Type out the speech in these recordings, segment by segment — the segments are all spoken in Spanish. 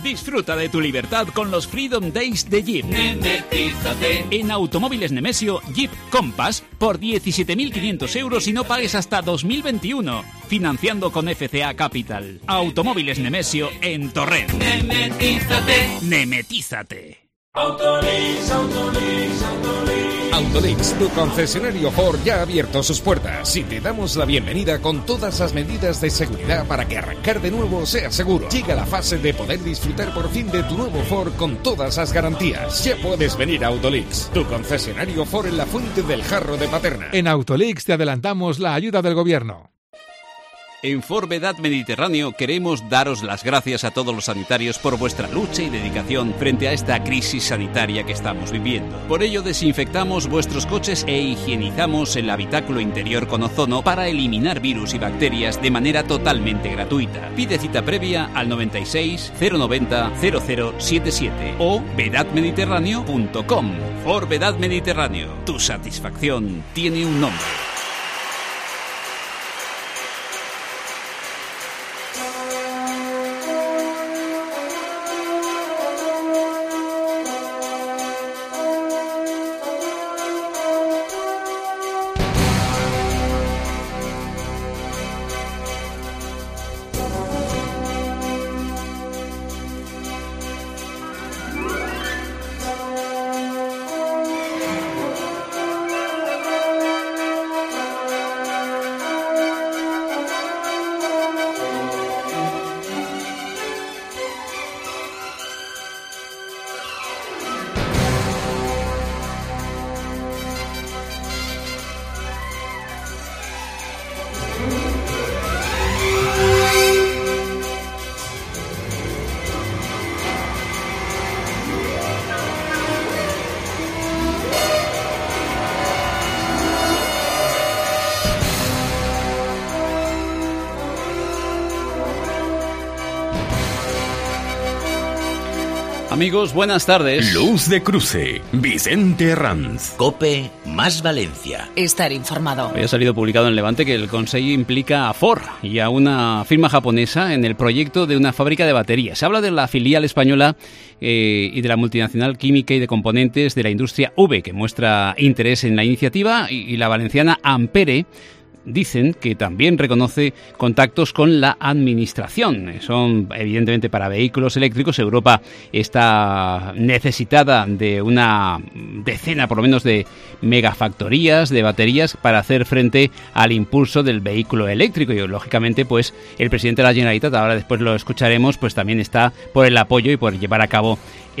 Disfruta de tu libertad con los Freedom Days de Jeep. Nemetízate. En Automóviles Nemesio, Jeep Compass por 17.500 euros y no pagues hasta 2021. Financiando con FCA Capital. Automóviles Nemesio en Torrent. Nemetízate. Nemetízate. Autolix, tu concesionario Ford ya ha abierto sus puertas y te damos la bienvenida con todas las medidas de seguridad para que arrancar de nuevo sea seguro. Llega la fase de poder disfrutar por fin de tu nuevo Ford con todas las garantías. Ya puedes venir a Autolix, tu concesionario Ford en la Fuente del Jarro de Paterna. En Autolix te adelantamos la ayuda del gobierno. En Ford Vedad Mediterráneo queremos daros las gracias a todos los sanitarios por vuestra lucha y dedicación frente a esta crisis sanitaria que estamos viviendo. Por ello desinfectamos vuestros coches e higienizamos el habitáculo interior con ozono para eliminar virus y bacterias de manera totalmente gratuita. Pide cita previa al 96 090 0077 o vedadmediterráneo.com. Ford Vedad Mediterráneo, tu satisfacción tiene un nombre. Amigos, buenas tardes. Luz de Cruce, Vicente Herranz. COPE más Valencia. Estar informado. Hoy ha salido publicado en Levante que el Consejo implica a Ford y a una firma japonesa en el proyecto de una fábrica de baterías. Se habla de la filial española y de la multinacional química y de componentes de la industria V, que muestra interés en la iniciativa, y la valenciana Ampere. Dicen que también reconoce contactos con la administración. Son evidentemente para vehículos eléctricos. Europa está necesitada de una decena por lo menos de megafactorías de baterías para hacer frente al impulso del vehículo eléctrico, y lógicamente pues el presidente de la Generalitat, ahora después lo escucharemos, pues también está por el apoyo y por llevar a cabo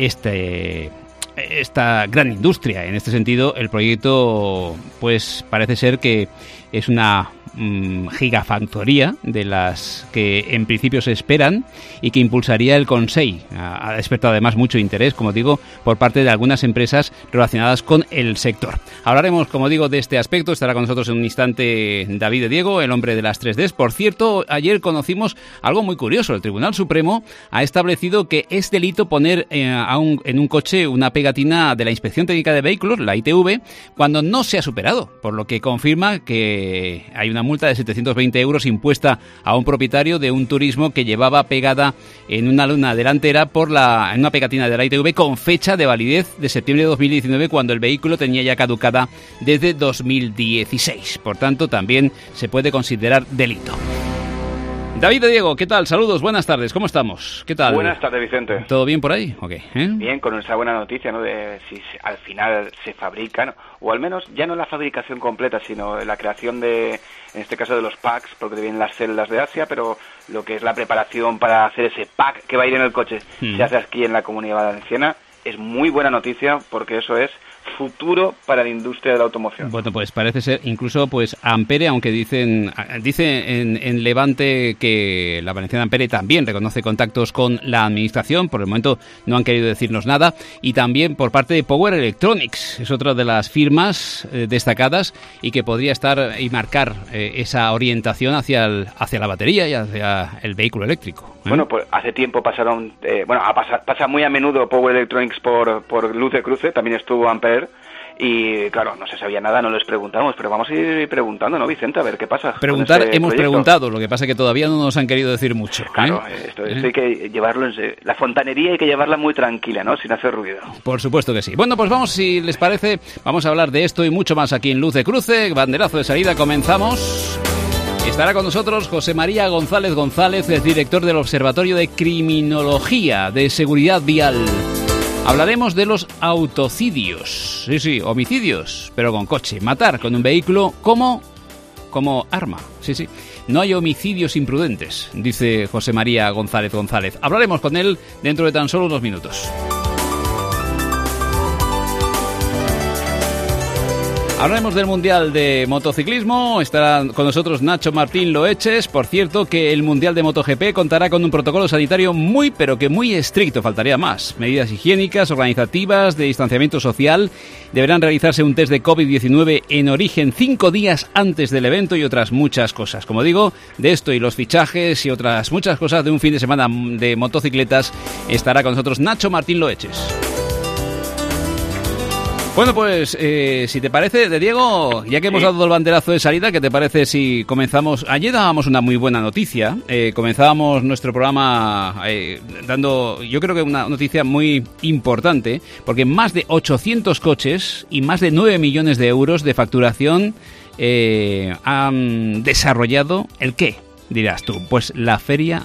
esta gran industria. En este sentido, el proyecto pues parece ser que es una gigafactoría de las que en principio se esperan y que impulsaría el Consejo. Ha despertado además mucho interés, como digo, por parte de algunas empresas relacionadas con el sector. Hablaremos, como digo, de este aspecto. Estará con nosotros en un instante David de Diego, el hombre de las 3Ds. Por cierto, ayer conocimos algo muy curioso. El Tribunal Supremo ha establecido que es delito poner en un coche una pegatina de la Inspección Técnica de Vehículos, la ITV, cuando no se ha superado, por lo que confirma que hay una multa de 720 euros impuesta a un propietario de un turismo que llevaba pegada en una luna delantera en una pegatina de la ITV con fecha de validez de septiembre de 2019, cuando el vehículo tenía ya caducada desde 2016. Por tanto, también se puede considerar delito. David de Diego, ¿qué tal? Saludos, buenas tardes, ¿cómo estamos? ¿Qué tal? Buenas tardes, Vicente. ¿Todo bien por ahí? Okay. Bien, con esa buena noticia, ¿no? De si al final se fabrican, o al menos ya no la fabricación completa, sino la creación de, en este caso de los packs, porque te vienen las células de Asia, pero lo que es la preparación para hacer ese pack que va a ir en el coche, se hace aquí en la Comunidad Valenciana. Es muy buena noticia, porque eso es futuro para la industria de la automoción. Bueno, pues parece ser, incluso pues Ampere, aunque dice en Levante que la valenciana Ampere también reconoce contactos con la administración. Por el momento no han querido decirnos nada. Y también por parte de Power Electronics, es otra de las firmas destacadas y que podría estar y marcar esa orientación hacia la batería y hacia el vehículo eléctrico. Bueno, pues hace tiempo pasaron, pasa muy a menudo Power Electronics por Luz de Cruce, también estuvo Ampere, Y claro, no se sabía nada, no les preguntamos, pero vamos a ir preguntando, ¿no, Vicente? A ver qué pasa. Preguntar, hemos proyecto. Preguntado, lo que pasa es que todavía no nos han querido decir mucho. Claro, esto hay que llevarlo la fontanería hay que llevarla muy tranquila, ¿no? Sin hacer ruido. Por supuesto que sí. Bueno, pues vamos, si les parece, vamos a hablar de esto y mucho más aquí en Luz de Cruce, banderazo de salida, comenzamos. Estará con nosotros José María González González, es director del Observatorio de Criminología de Seguridad Vial. Hablaremos de los autocidios, sí, homicidios, pero con coche, matar con un vehículo como arma, sí. No hay homicidios imprudentes, dice José María González González. Hablaremos con él dentro de tan solo unos minutos. Hablaremos del Mundial de Motociclismo, estará con nosotros Nacho Martín Loeches. Por cierto, que el Mundial de MotoGP contará con un protocolo sanitario muy estricto, faltaría más. Medidas higiénicas, organizativas, de distanciamiento social. Deberán realizarse un test de COVID-19 en origen 5 días antes del evento y otras muchas cosas. Como digo, de esto y los fichajes y otras muchas cosas de un fin de semana de motocicletas, estará con nosotros Nacho Martín Loeches. Bueno, pues si te parece, de Diego, ya que hemos dado el banderazo de salida, ¿qué te parece si comenzamos? Ayer dábamos una muy buena noticia, comenzábamos nuestro programa dando, yo creo que una noticia muy importante, porque más de 800 coches y más de 9 millones de euros de facturación han desarrollado, ¿el qué? Dirás tú, pues la feria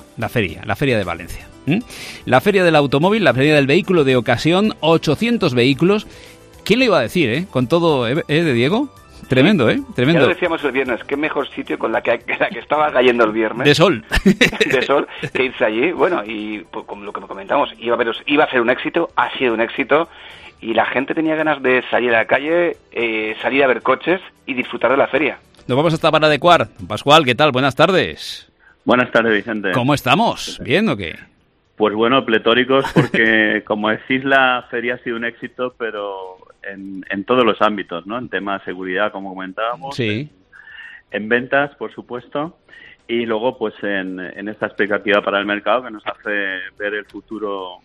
de Valencia. La feria del automóvil, la feria del vehículo de ocasión, 800 vehículos. ¿Quién le iba a decir, con todo, de Diego? Tremendo, Tremendo. Ya lo decíamos el viernes, qué mejor sitio con la que estaba cayendo el viernes. De sol. De sol, que irse allí. Bueno, y pues, como lo que comentamos, iba a ser un éxito, ha sido un éxito, y la gente tenía ganas de salir a la calle, salir a ver coches y disfrutar de la feria. Nos vamos hasta Paradecuar. Pascual, ¿qué tal? Buenas tardes. Buenas tardes, Vicente. ¿Cómo estamos? ¿Bien o qué? Pues bueno, pletóricos, porque como decís, la feria ha sido un éxito, pero en todos los ámbitos, ¿no? En tema de seguridad, como comentábamos, sí. En ventas, por supuesto, y luego pues en esta expectativa para el mercado que nos hace ver el futuro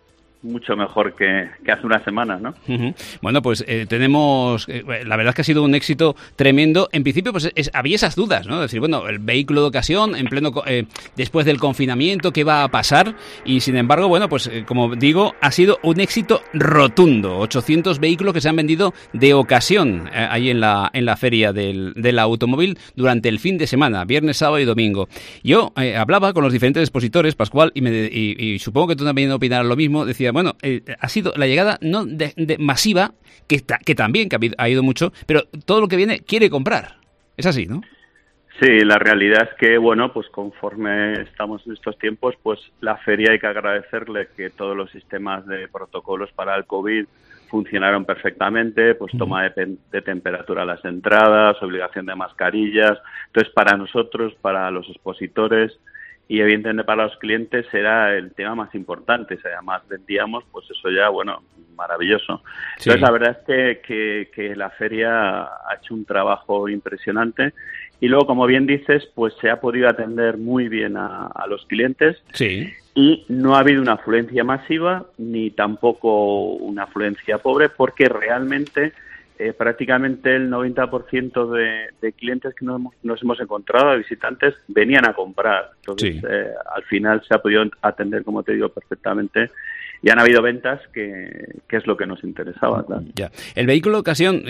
mucho mejor que hace unas semanas, ¿no? Uh-huh. Bueno, pues tenemos... la verdad es que ha sido un éxito tremendo. En principio, pues había esas dudas, ¿no? Es decir, bueno, el vehículo de ocasión, en pleno después del confinamiento, ¿qué va a pasar? Y sin embargo, bueno, pues como digo, ha sido un éxito rotundo. 800 vehículos que se han vendido de ocasión ahí en la feria del automóvil durante el fin de semana, viernes, sábado y domingo. Yo hablaba con los diferentes expositores, Pascual, y supongo que tú también opinarás lo mismo, decía, bueno, ha sido la llegada no de masiva, que también que ha ido mucho, pero todo lo que viene quiere comprar. Es así, ¿no? Sí, la realidad es que, bueno, pues conforme estamos en estos tiempos, pues la feria hay que agradecerle que todos los sistemas de protocolos para el COVID funcionaron perfectamente, pues toma de temperatura a las entradas, obligación de mascarillas. Entonces, para nosotros, para los expositores, y evidentemente para los clientes era el tema más importante. Si además vendíamos, pues eso ya, bueno, maravilloso. Sí. Entonces la verdad es que la feria ha hecho un trabajo impresionante y luego, como bien dices, pues se ha podido atender muy bien a los clientes. Sí. Y no ha habido una afluencia masiva ni tampoco una afluencia pobre, porque realmente prácticamente el 90% de clientes que nos hemos encontrado, de visitantes, venían a comprar. Entonces, sí. Al final se ha podido atender, como te digo, perfectamente. Y han habido ventas, que es lo que nos interesaba, claro. Ya. El vehículo de ocasión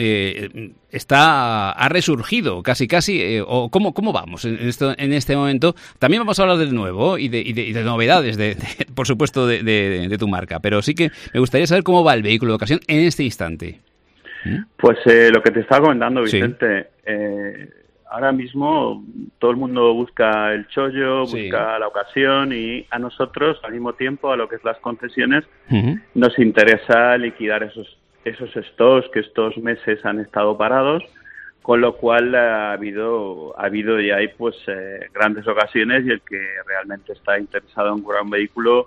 ha resurgido casi, o ¿cómo vamos en este momento? También vamos a hablar del nuevo y de novedades, por supuesto, de tu marca. Pero sí que me gustaría saber cómo va el vehículo de ocasión en este instante. Pues lo que te estaba comentando, Vicente, sí. Ahora mismo todo el mundo busca el chollo, busca la ocasión, y a nosotros, al mismo tiempo, a lo que es las concesiones, nos interesa liquidar esos stocks que estos meses han estado parados, con lo cual ha habido y hay pues grandes ocasiones, y el que realmente está interesado en comprar un vehículo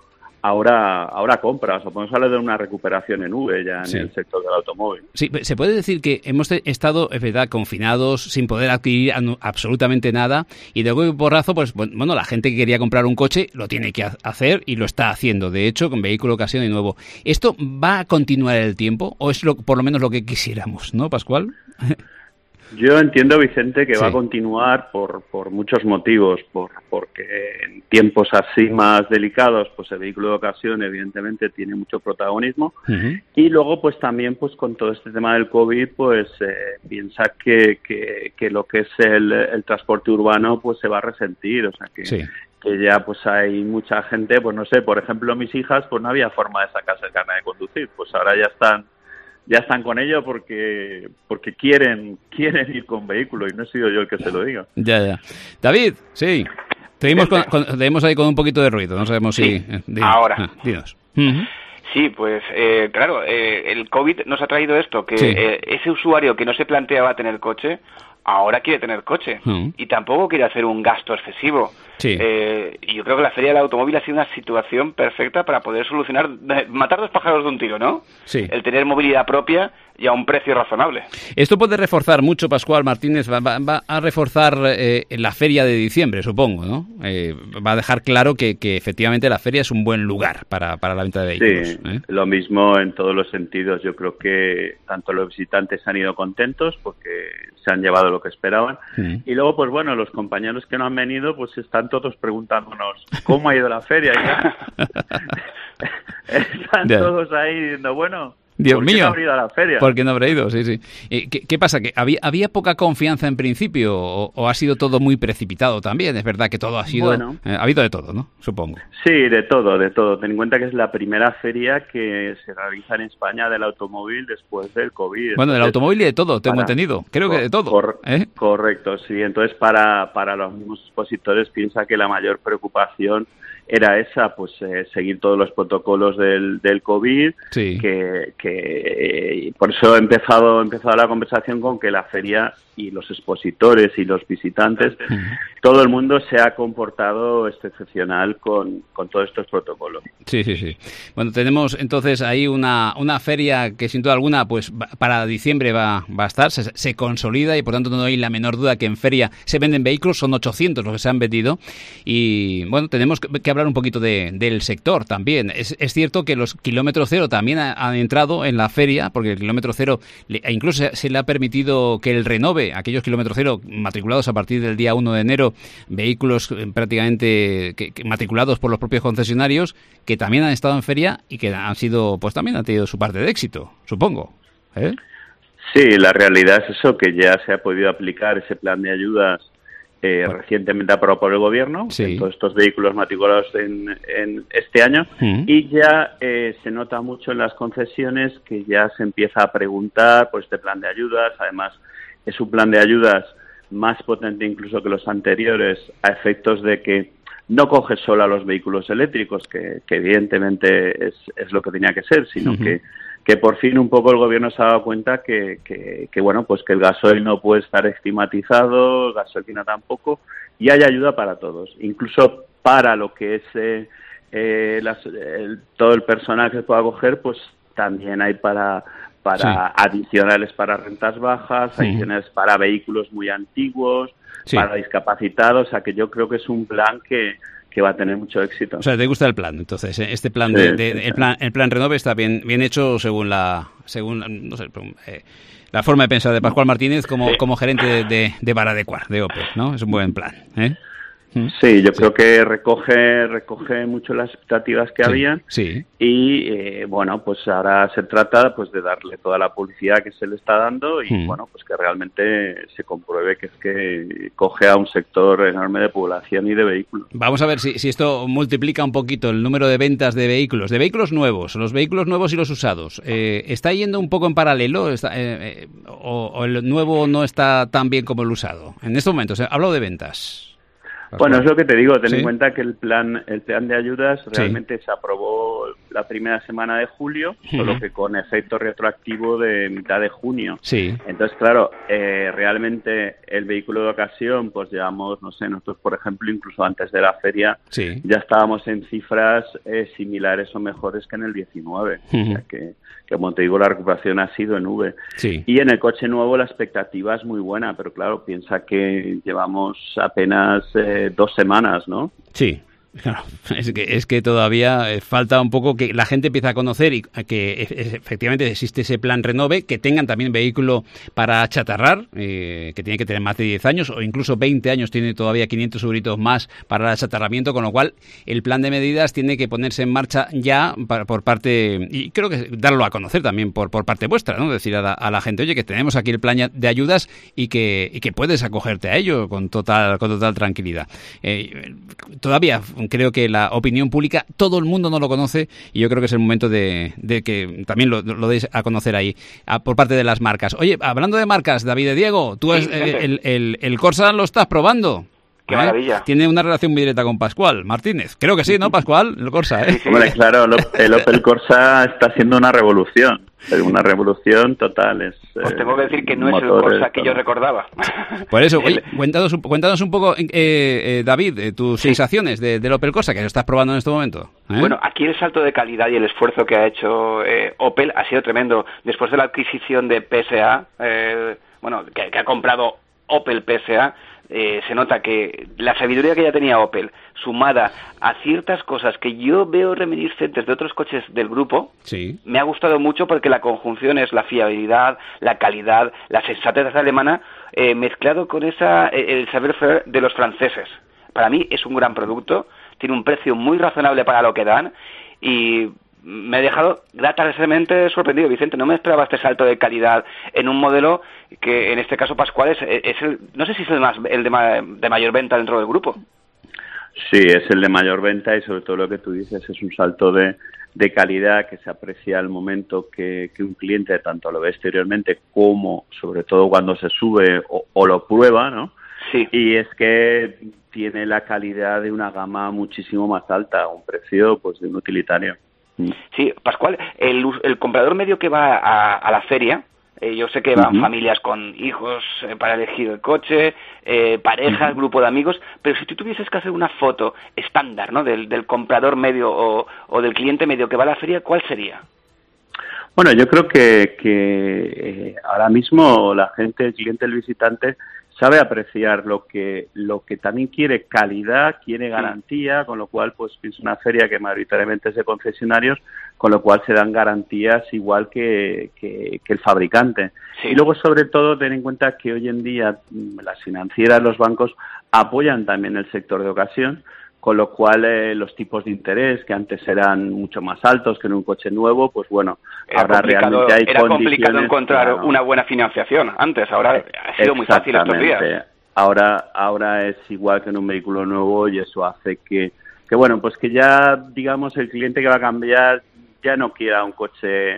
ahora compras, o podemos hablar de una recuperación en V ya en el sector del automóvil. Sí, se puede decir que hemos estado, es verdad, confinados, sin poder adquirir absolutamente nada, y de golpe y porrazo, pues bueno, la gente que quería comprar un coche lo tiene que hacer y lo está haciendo, de hecho, con vehículo ocasión y nuevo. ¿Esto va a continuar el tiempo o es por lo menos lo que quisiéramos, ¿no, Pascual? Yo entiendo, Vicente, que va a continuar por muchos motivos, porque en tiempos así más delicados, pues el vehículo de ocasión evidentemente tiene mucho protagonismo, y luego pues también pues con todo este tema del COVID, pues piensa que lo que es el transporte urbano pues se va a resentir, o sea que ya pues hay mucha gente, pues no sé, por ejemplo mis hijas pues no había forma de sacarse el carnet de conducir, pues ahora ya están con ello porque quieren ir con vehículo y no he sido yo el que se lo diga. Ya. David, sí. Tenemos ahí con un poquito de ruido, no sabemos si... Ahora. Dinos. Sí, pues claro, el COVID nos ha traído esto, que ese usuario que no se planteaba tener coche, ahora quiere tener coche y tampoco quiere hacer un gasto excesivo. Yo creo que la Feria del Automóvil ha sido una situación perfecta para poder solucionar, matar dos pájaros de un tiro, ¿no? Sí. El tener movilidad propia y a un precio razonable. Esto puede reforzar mucho, Pascual Martínez, va a reforzar la Feria de diciembre, supongo, ¿no? Va a dejar claro que efectivamente la feria es un buen lugar para la venta de vehículos. Sí, lo mismo en todos los sentidos. Yo creo que tanto los visitantes han ido contentos porque se han llevado lo que esperaban. Y luego, pues bueno, los compañeros que no han venido, pues están todos preguntándonos ¿cómo ha ido la feria? Están todos ahí diciendo, bueno... Dios ¿por mío, qué no habrá ido a la feria? ¿Por qué no habrá ido? Sí. ¿Qué pasa? ¿Que había poca confianza en principio o ha sido todo muy precipitado también? Es verdad que todo ha sido... Bueno, ha habido de todo, ¿no? Supongo. Sí, de todo. Ten en cuenta que es la primera feria que se realiza en España del automóvil después del COVID. Bueno, del automóvil y de todo, tengo entendido. Creo que de todo. Correcto, sí. Entonces, para los mismos expositores piensa que la mayor preocupación era esa, pues seguir todos los protocolos del COVID, que por eso he empezado la conversación con que la feria y los expositores y los visitantes, todo el mundo se ha comportado excepcional con todos estos protocolos. Sí. Bueno, tenemos entonces ahí una feria que sin duda alguna pues para diciembre va a estar, se consolida y por tanto no hay la menor duda que en feria se venden vehículos, son 800 los que se han vendido y bueno, tenemos que hablar un poquito del sector también. Es cierto que los kilómetros cero también han entrado en la feria porque el kilómetro cero incluso se le ha permitido que el renove aquellos kilómetros cero matriculados a partir del día 1 de enero, vehículos prácticamente matriculados por los propios concesionarios que también han estado en feria y que han sido, pues también han tenido su parte de éxito, supongo. Sí, la realidad es eso, que ya se ha podido aplicar ese plan de ayudas recientemente aprobado por el gobierno, en todos estos vehículos matriculados en este año, y ya se nota mucho en las concesiones que ya se empieza a preguntar por este plan de ayudas. Además, es un plan de ayudas más potente incluso que los anteriores, a efectos de que no coge solo a los vehículos eléctricos, que evidentemente es lo que tenía que ser, sino que por fin un poco el gobierno se ha dado cuenta que bueno, pues que el gasoil no puede estar estigmatizado, gasolina tampoco, y hay ayuda para todos, incluso para lo que es todo el personal que pueda coger, pues también hay para adicionales para rentas bajas, adicionales para vehículos muy antiguos, para discapacitados, o sea que yo creo que es un plan que va a tener mucho éxito. O sea, ¿te gusta el plan? Entonces, este plan el plan Renove está bien hecho según la forma de pensar de Pascual Martínez como gerente de Baradecuar, de Opel, ¿no? Es un buen plan, ¿eh? Sí, yo creo que recoge mucho las expectativas que habían y bueno, pues ahora se trata pues de darle toda la publicidad que se le está dando y bueno, pues que realmente se compruebe que es que coge a un sector enorme de población y de vehículos. Vamos a ver si esto multiplica un poquito el número de ventas de vehículos nuevos, los vehículos nuevos y los usados. ¿Está yendo un poco en paralelo o el nuevo no está tan bien como el usado? En estos momentos, hablo de ventas. Bueno, es lo que te digo, ten ¿Sí? en cuenta que el plan de ayudas realmente se aprobó la primera semana de julio, solo que con efecto retroactivo de mitad de junio. Sí. Entonces, claro, realmente el vehículo de ocasión, pues llevamos, no sé, nosotros, por ejemplo, incluso antes de la feria, Sí. ya estábamos en cifras similares o mejores que en el 19. O sea que, como te digo, la recuperación ha sido en V. Sí. Y en el coche nuevo la expectativa es muy buena, pero claro, piensa que llevamos apenas 2 semanas, ¿no? Sí. Claro, es que todavía falta un poco que la gente empiece a conocer y que efectivamente existe ese plan Renove, que tengan también vehículo para achatarrar, que tiene que tener más de 10 años o incluso 20 años, tiene todavía 500 euritos más para el achatarramiento, con lo cual el plan de medidas tiene que ponerse en marcha ya por parte, y creo que darlo a conocer también por parte vuestra, ¿no? Decir a la gente, oye, que tenemos aquí el plan de ayudas y que puedes acogerte a ello con total tranquilidad. Todavía creo que la opinión pública, todo el mundo no lo conoce y yo creo que es el momento de que también lo deis a conocer ahí por parte de las marcas. Oye, hablando de marcas, David y Diego, tú el Corsa lo estás probando. ¡Qué maravilla! Tiene una relación muy directa con Pascual Martínez. Creo que sí, ¿no, Pascual? El Corsa, ¿eh? Sí. Hombre, claro, el Opel Corsa está haciendo una revolución total. Os tengo que decir que no es el Corsa que yo recordaba. Por eso, oye, cuéntanos un poco, David, tus sensaciones del Opel Corsa, que lo estás probando en este momento. Bueno, aquí el salto de calidad y el esfuerzo que ha hecho Opel ha sido tremendo. Después de la adquisición de PSA, que ha comprado Opel PSA, se nota que la sabiduría que ya tenía Opel, sumada a ciertas cosas que yo veo reminiscentes de otros coches del grupo, sí, me ha gustado mucho porque la conjunción es la fiabilidad, la calidad, la sensatez alemana, mezclado con el saber-faire de los franceses. Para mí es un gran producto, tiene un precio muy razonable para lo que dan y me ha dejado gratamente sorprendido, Vicente. No me esperaba este salto de calidad en un modelo que, en este caso, Pascual, es el, no sé si es el de mayor venta dentro del grupo. Sí, es el de mayor venta y sobre todo lo que tú dices es un salto de calidad que se aprecia al momento que un cliente tanto lo ve exteriormente como, sobre todo, cuando se sube o lo prueba, ¿no? Sí. Y es que tiene la calidad de una gama muchísimo más alta, a un precio pues de un utilitario. Sí, Pascual, el comprador medio que va a la feria, yo sé que van familias con hijos para elegir el coche, parejas, grupo de amigos, pero si tú tuvieses que hacer una foto estándar, ¿no?, del comprador medio o del cliente medio que va a la feria, ¿cuál sería? Bueno, yo creo que ahora mismo el cliente, el visitante, sabe apreciar lo que también quiere calidad, quiere garantía, con lo cual pues es una feria que mayoritariamente es de concesionarios, con lo cual se dan garantías igual que el fabricante. Sí. Y luego, sobre todo, ten en cuenta que hoy en día las financieras, los bancos apoyan también el sector de ocasión, con lo cual los tipos de interés, que antes eran mucho más altos que en un coche nuevo, pues bueno, ahora realmente hay condiciones. Era complicado encontrar una buena financiación antes, ahora ha sido muy fácil estos días. Ahora es igual que en un vehículo nuevo y eso hace que bueno, pues que ya, digamos, el cliente que va a cambiar ya no quiera un coche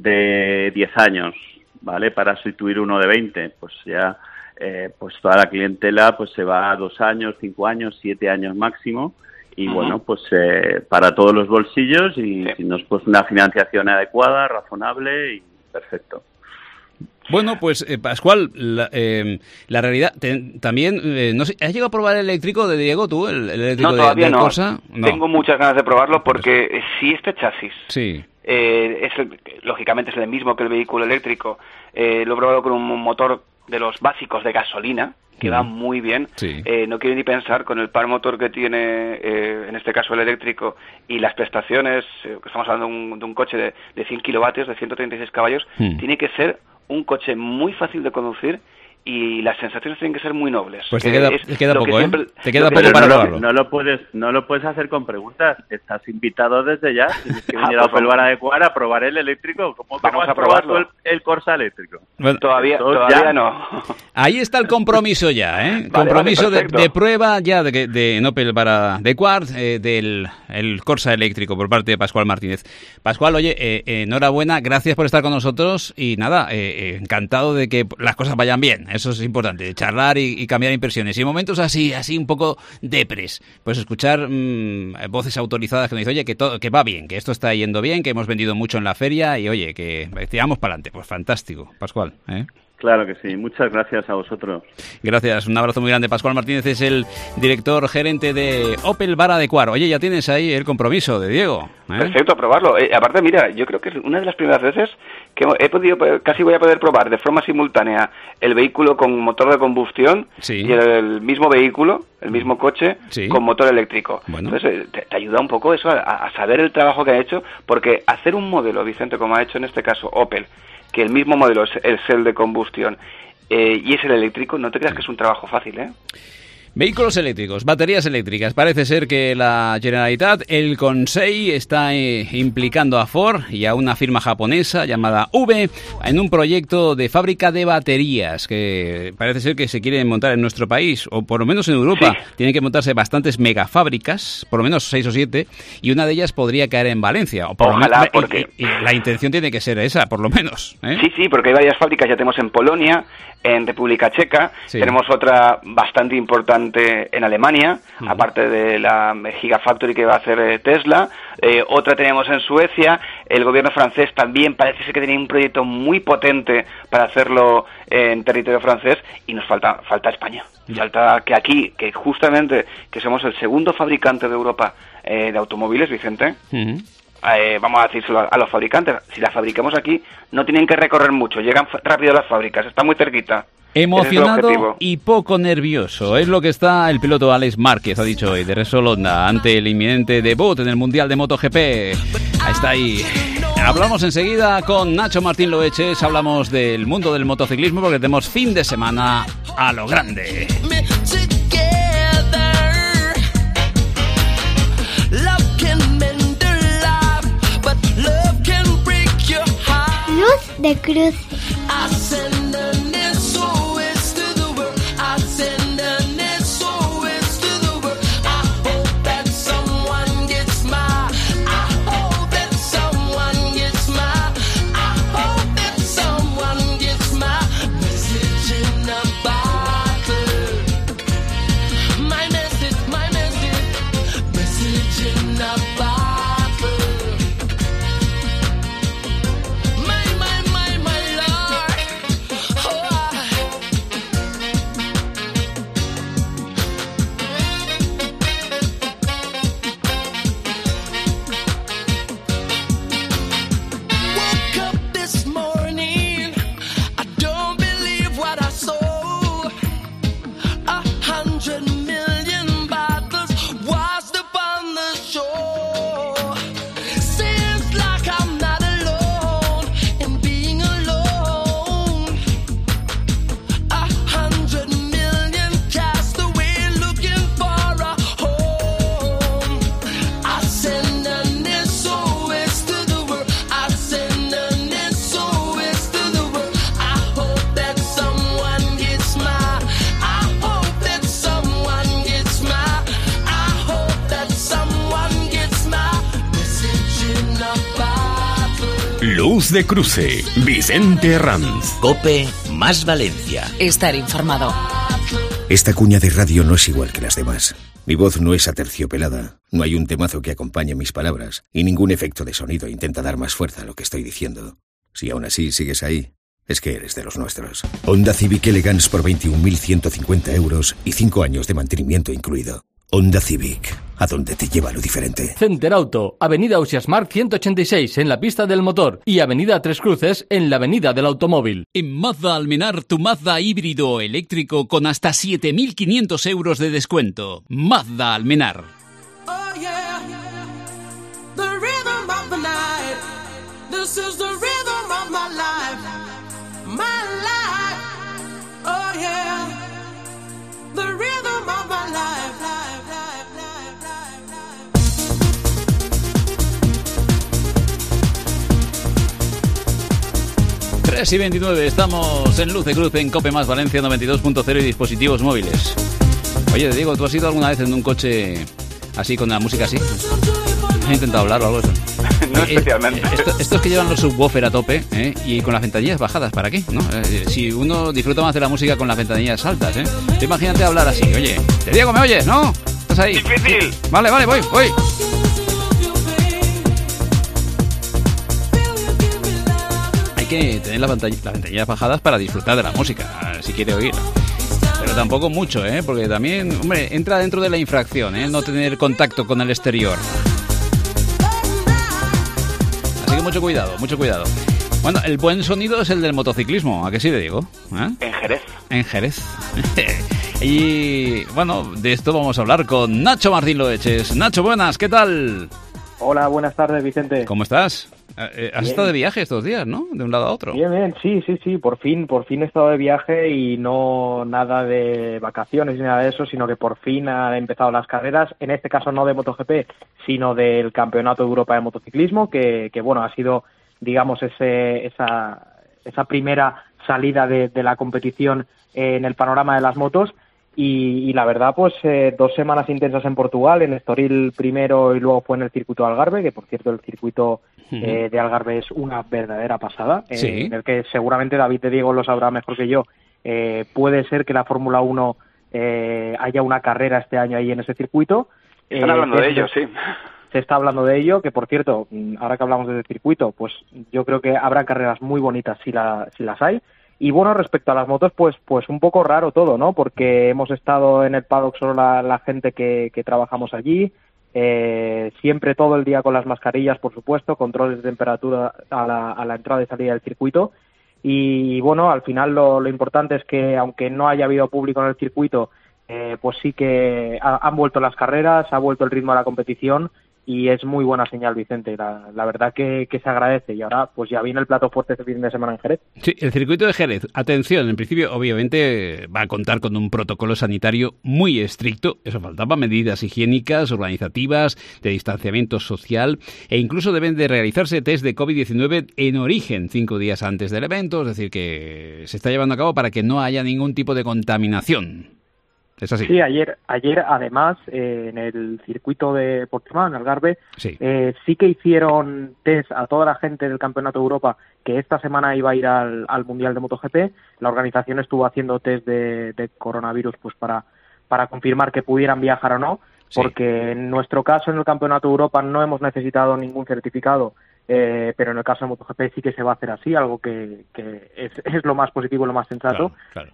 de 10 años, ¿vale?, para sustituir uno de 20, pues ya... pues toda la clientela pues se va a 2 años, 5 años, 7 años máximo y bueno, pues para todos los bolsillos y si no es pues una financiación adecuada, razonable y perfecto. Bueno, pues Pascual, la realidad también, no sé, ¿has llegado a probar el eléctrico de Diego tú? ¿El eléctrico no, todavía de no. Corsa? No. Tengo muchas ganas de probarlo porque si este chasis sí. Lógicamente es el mismo que el vehículo eléctrico, lo he probado con un motor de los básicos de gasolina, que va muy bien. Sí. No quiero ni pensar con el par motor que tiene, en este caso el eléctrico, y las prestaciones, que estamos hablando de un coche de 100 kilovatios, de 136 caballos, tiene que ser un coche muy fácil de conducir y las sensaciones tienen que ser muy nobles. Pues te queda poco, siempre, te queda poco para probarlo. No lo puedes hacer con preguntas. Estás invitado desde ya. Tienes que venir a Opel Bar Adecuar a probar el eléctrico. ¿Cómo vamos a probarlo? El Corsa eléctrico? Bueno, todavía no. Ahí está el compromiso ya, ¿eh? Vale, compromiso de prueba ya de Opel Bar Adecuar del Corsa eléctrico por parte de Pascual Martínez. Pascual, oye, enhorabuena, gracias por estar con nosotros y nada, encantado de que las cosas vayan bien. Eso es importante, charlar y cambiar impresiones. Y en momentos así un poco depres, pues escuchar voces autorizadas que nos dicen, oye, que va bien, que esto está yendo bien, que hemos vendido mucho en la feria y, oye, que tiramos para adelante. Pues fantástico, Pascual, ¿eh? Claro que sí, muchas gracias a vosotros. Gracias, un abrazo muy grande. Pascual Martínez es el director gerente de Opel Vara de Cuar. Oye, ya tienes ahí el compromiso de Diego, ¿eh? Perfecto, a probarlo. Aparte, mira, yo creo que es una de las primeras veces que casi voy a poder probar de forma simultánea el vehículo con motor de combustión y el mismo vehículo, el mismo coche con motor eléctrico. Bueno. Entonces, te ayuda un poco eso a saber el trabajo que ha hecho, porque hacer un modelo, Vicente, como ha hecho en este caso Opel, que el mismo modelo es el de combustión y es el eléctrico, no te creas que es un trabajo fácil, ¿eh? Vehículos eléctricos, baterías eléctricas. Parece ser que la Generalitat, el Conseil, está implicando a Ford y a una firma japonesa llamada V en un proyecto de fábrica de baterías que parece ser que se quiere montar en nuestro país, o por lo menos en Europa. Sí. Tienen que montarse bastantes megafábricas, por lo menos 6 o 7, y una de ellas podría caer en Valencia. O por Ojalá, lo menos, porque... y la intención tiene que ser esa, por lo menos, ¿eh? Sí, porque hay varias fábricas, ya tenemos en Polonia, en República Checa, tenemos otra bastante importante en Alemania, aparte de la Gigafactory que va a hacer Tesla, otra tenemos en Suecia, el gobierno francés también parece ser que tenía un proyecto muy potente para hacerlo en territorio francés, y nos falta España. Falta que aquí, que justamente que somos el segundo fabricante de Europa de automóviles, Vicente, vamos a decírselo a los fabricantes, si las fabricamos aquí no tienen que recorrer mucho, llegan rápido a las fábricas, está muy cerquita. Emocionado y poco nervioso, es lo que está el piloto Alex Márquez, ha dicho hoy, de Repsol Honda, ante el inminente debut en el Mundial de MotoGP. Ahí está ahí. Hablamos enseguida con Nacho Martín Loeches, hablamos del mundo del motociclismo porque tenemos fin de semana a lo grande. Luz de cruce. Luz de cruce, Vicente Herranz. COPE más Valencia. Estar informado. Esta cuña de radio no es igual que las demás. Mi voz no es aterciopelada, no hay un temazo que acompañe mis palabras y ningún efecto de sonido intenta dar más fuerza a lo que estoy diciendo. Si aún así sigues ahí, es que eres de los nuestros. Honda Civic Elegance por 21.150 euros y 5 años de mantenimiento incluido. Honda Civic, a donde te lleva lo diferente. Center Auto, Avenida Ausiasmark 186 en la pista del motor y Avenida Tres Cruces en la Avenida del Automóvil. En Mazda Almenar, tu Mazda híbrido eléctrico con hasta 7.500 euros de descuento. Mazda Almenar. Oh yeah, the rhythm of the night. This is the rhythm of my life. My life. Oh yeah, the rhythm of my life. 3:29, estamos en Luz de Cruz en COPE más Valencia 92.0 y dispositivos móviles. Oye, Diego, ¿tú has ido alguna vez en un coche así, con la música así? ¿Has intentado hablar o algo de eso? No especialmente. Estos que llevan los subwoofer a tope, y con las ventanillas bajadas, ¿para qué? ¿No? Si uno disfruta más de la música con las ventanillas altas, Tú imagínate hablar así, oye, te digo, ¿me oyes? ¿No? ¿Estás ahí? Difícil. Vale, voy. Hay que tener las ventanillas bajadas para disfrutar de la música, si quiere oírla. Pero tampoco mucho, porque también, hombre, entra dentro de la infracción, no tener contacto con el exterior. Así que mucho cuidado. Bueno, el buen sonido es el del motociclismo, ¿a qué sí le digo? En Jerez. Y bueno, de esto vamos a hablar con Nacho Martín Loeches. Nacho, buenas, ¿qué tal? Hola, buenas tardes, Vicente. ¿Cómo estás? Has estado de viaje estos días, ¿no? De un lado a otro. Bien, sí, por fin he estado de viaje y no nada de vacaciones ni nada de eso, sino que por fin han empezado las carreras, en este caso no de MotoGP, sino del Campeonato de Europa de Motociclismo, que bueno, ha sido, digamos, esa primera salida de la competición en el panorama de las motos. Y la verdad, pues 2 semanas intensas en Portugal, en Estoril primero y luego fue en el circuito de Algarve, que por cierto el circuito de Algarve es una verdadera pasada, en el que seguramente David de Diego lo sabrá mejor que yo. Puede ser que la Fórmula 1 haya una carrera este año ahí en ese circuito. Están hablando de ello, sí. Se está hablando de ello, que por cierto, ahora que hablamos del circuito, pues yo creo que habrá carreras muy bonitas si las hay. Y bueno, respecto a las motos, pues un poco raro todo, ¿no? Porque hemos estado en el paddock solo la gente que trabajamos allí, siempre todo el día con las mascarillas, por supuesto, controles de temperatura a la entrada y salida del circuito. Y bueno, al final lo importante es que aunque no haya habido público en el circuito, pues sí que han vuelto las carreras, ha vuelto el ritmo de la competición. Y es muy buena señal, Vicente. La verdad que se agradece. Y ahora pues ya viene el plato fuerte este fin de semana en Jerez. Sí, el circuito de Jerez. Atención, en principio obviamente va a contar con un protocolo sanitario muy estricto. Eso faltaba, medidas higiénicas, organizativas, de distanciamiento social e incluso deben de realizarse test de COVID-19 en origen 5 días antes del evento. Es decir, que se está llevando a cabo para que no haya ningún tipo de contaminación. ¿Es así? Sí, ayer además en el circuito de Portimao, en Algarve, sí que hicieron test a toda la gente del Campeonato de Europa que esta semana iba a ir al Mundial de MotoGP. La organización estuvo haciendo test de coronavirus pues para confirmar que pudieran viajar o no, porque en nuestro caso en el Campeonato de Europa no hemos necesitado ningún certificado, pero en el caso de MotoGP sí que se va a hacer así, algo que es lo más positivo, lo más sensato. Claro.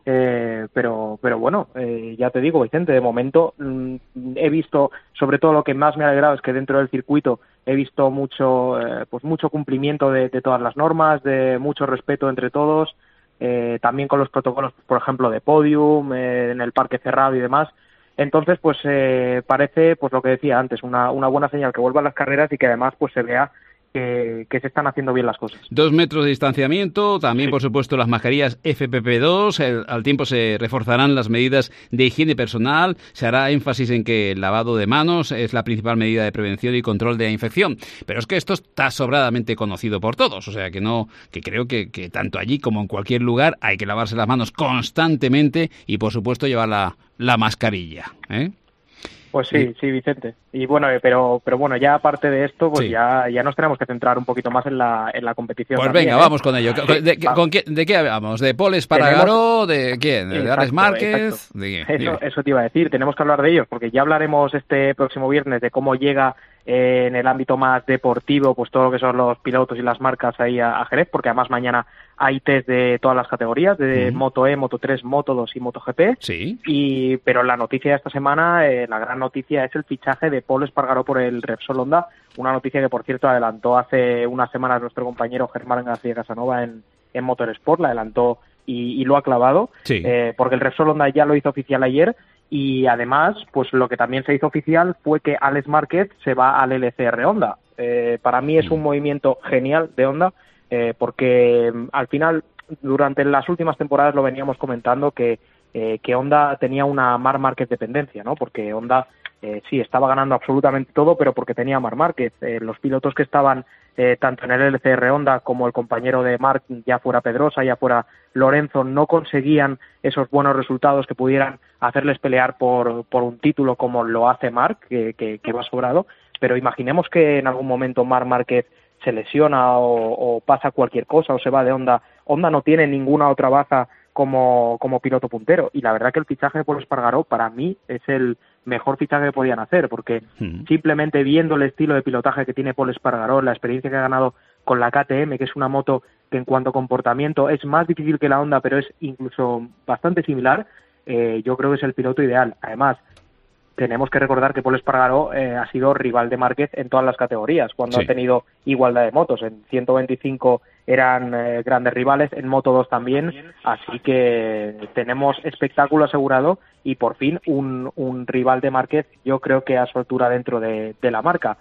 Pero bueno, ya te digo, Vicente, de momento he visto, sobre todo lo que más me ha alegrado es que dentro del circuito he visto mucho cumplimiento de todas las normas, de mucho respeto entre todos, también con los protocolos, por ejemplo, de podium, en el parque cerrado y demás. Entonces, pues parece, pues lo que decía antes, una buena señal que vuelvan las carreras y que además pues se vea que se están haciendo bien las cosas. 2 metros de distanciamiento, también por supuesto las mascarillas FFP2, al tiempo se reforzarán las medidas de higiene personal, se hará énfasis en que el lavado de manos es la principal medida de prevención y control de la infección, pero es que esto está sobradamente conocido por todos, o sea que creo que tanto allí como en cualquier lugar hay que lavarse las manos constantemente y por supuesto llevar la mascarilla, Pues sí, Vicente. Y bueno, pero bueno, ya aparte de esto, pues ya nos tenemos que centrar un poquito más en la competición. Pues también, venga, vamos con ello. ¿De qué hablamos? ¿De Pol Espargaró? ¿De quién? ¿De Alex Márquez? ¿De quién? Eso te iba a decir. Tenemos que hablar de ellos, porque ya hablaremos este próximo viernes de cómo llega en el ámbito más deportivo, pues todo lo que son los pilotos y las marcas ahí a Jerez, porque además mañana hay test de todas las categorías, de Moto E, Moto 3, Moto 2 y MotoGP. Sí. Pero la noticia de esta semana, la gran noticia es el fichaje de Pol Espargaró por el Repsol Honda, una noticia que por cierto adelantó hace unas semanas nuestro compañero Germán García Casanova en Motorsport, la adelantó y lo ha clavado, porque el Repsol Honda ya lo hizo oficial ayer. Y además, pues lo que también se hizo oficial fue que Alex Márquez se va al LCR Honda. Para mí es un movimiento genial de Honda, porque al final, durante las últimas temporadas lo veníamos comentando que Honda tenía una Marc Márquez dependencia, ¿no? Porque Honda sí estaba ganando absolutamente todo, pero porque tenía a Marc Márquez. Los pilotos que estaban tanto en el LCR Honda como el compañero de Marc, ya fuera Pedrosa, ya fuera Lorenzo, no conseguían esos buenos resultados que pudieran hacerles pelear por un título como lo hace Marc, que va sobrado. pero imaginemos que en algún momento Marc Márquez se lesiona o pasa cualquier cosa o se va de Honda. Honda no tiene ninguna otra baza como piloto puntero, y la verdad que el fichaje de Pol Espargaró para mí es el mejor fichaje que podían hacer, porque simplemente viendo el estilo de pilotaje que tiene Pol Espargaró, la experiencia que ha ganado con la KTM, que es una moto que en cuanto a comportamiento es más difícil que la Honda, pero es incluso bastante similar, yo creo que es el piloto ideal. Además, tenemos que recordar que Pol Espargaró ha sido rival de Márquez en todas las categorías, cuando ha tenido igualdad de motos. En 125 eran grandes rivales, en Moto 2 también, así que tenemos espectáculo asegurado y por fin un rival de Márquez, yo creo que a su altura dentro de la marca.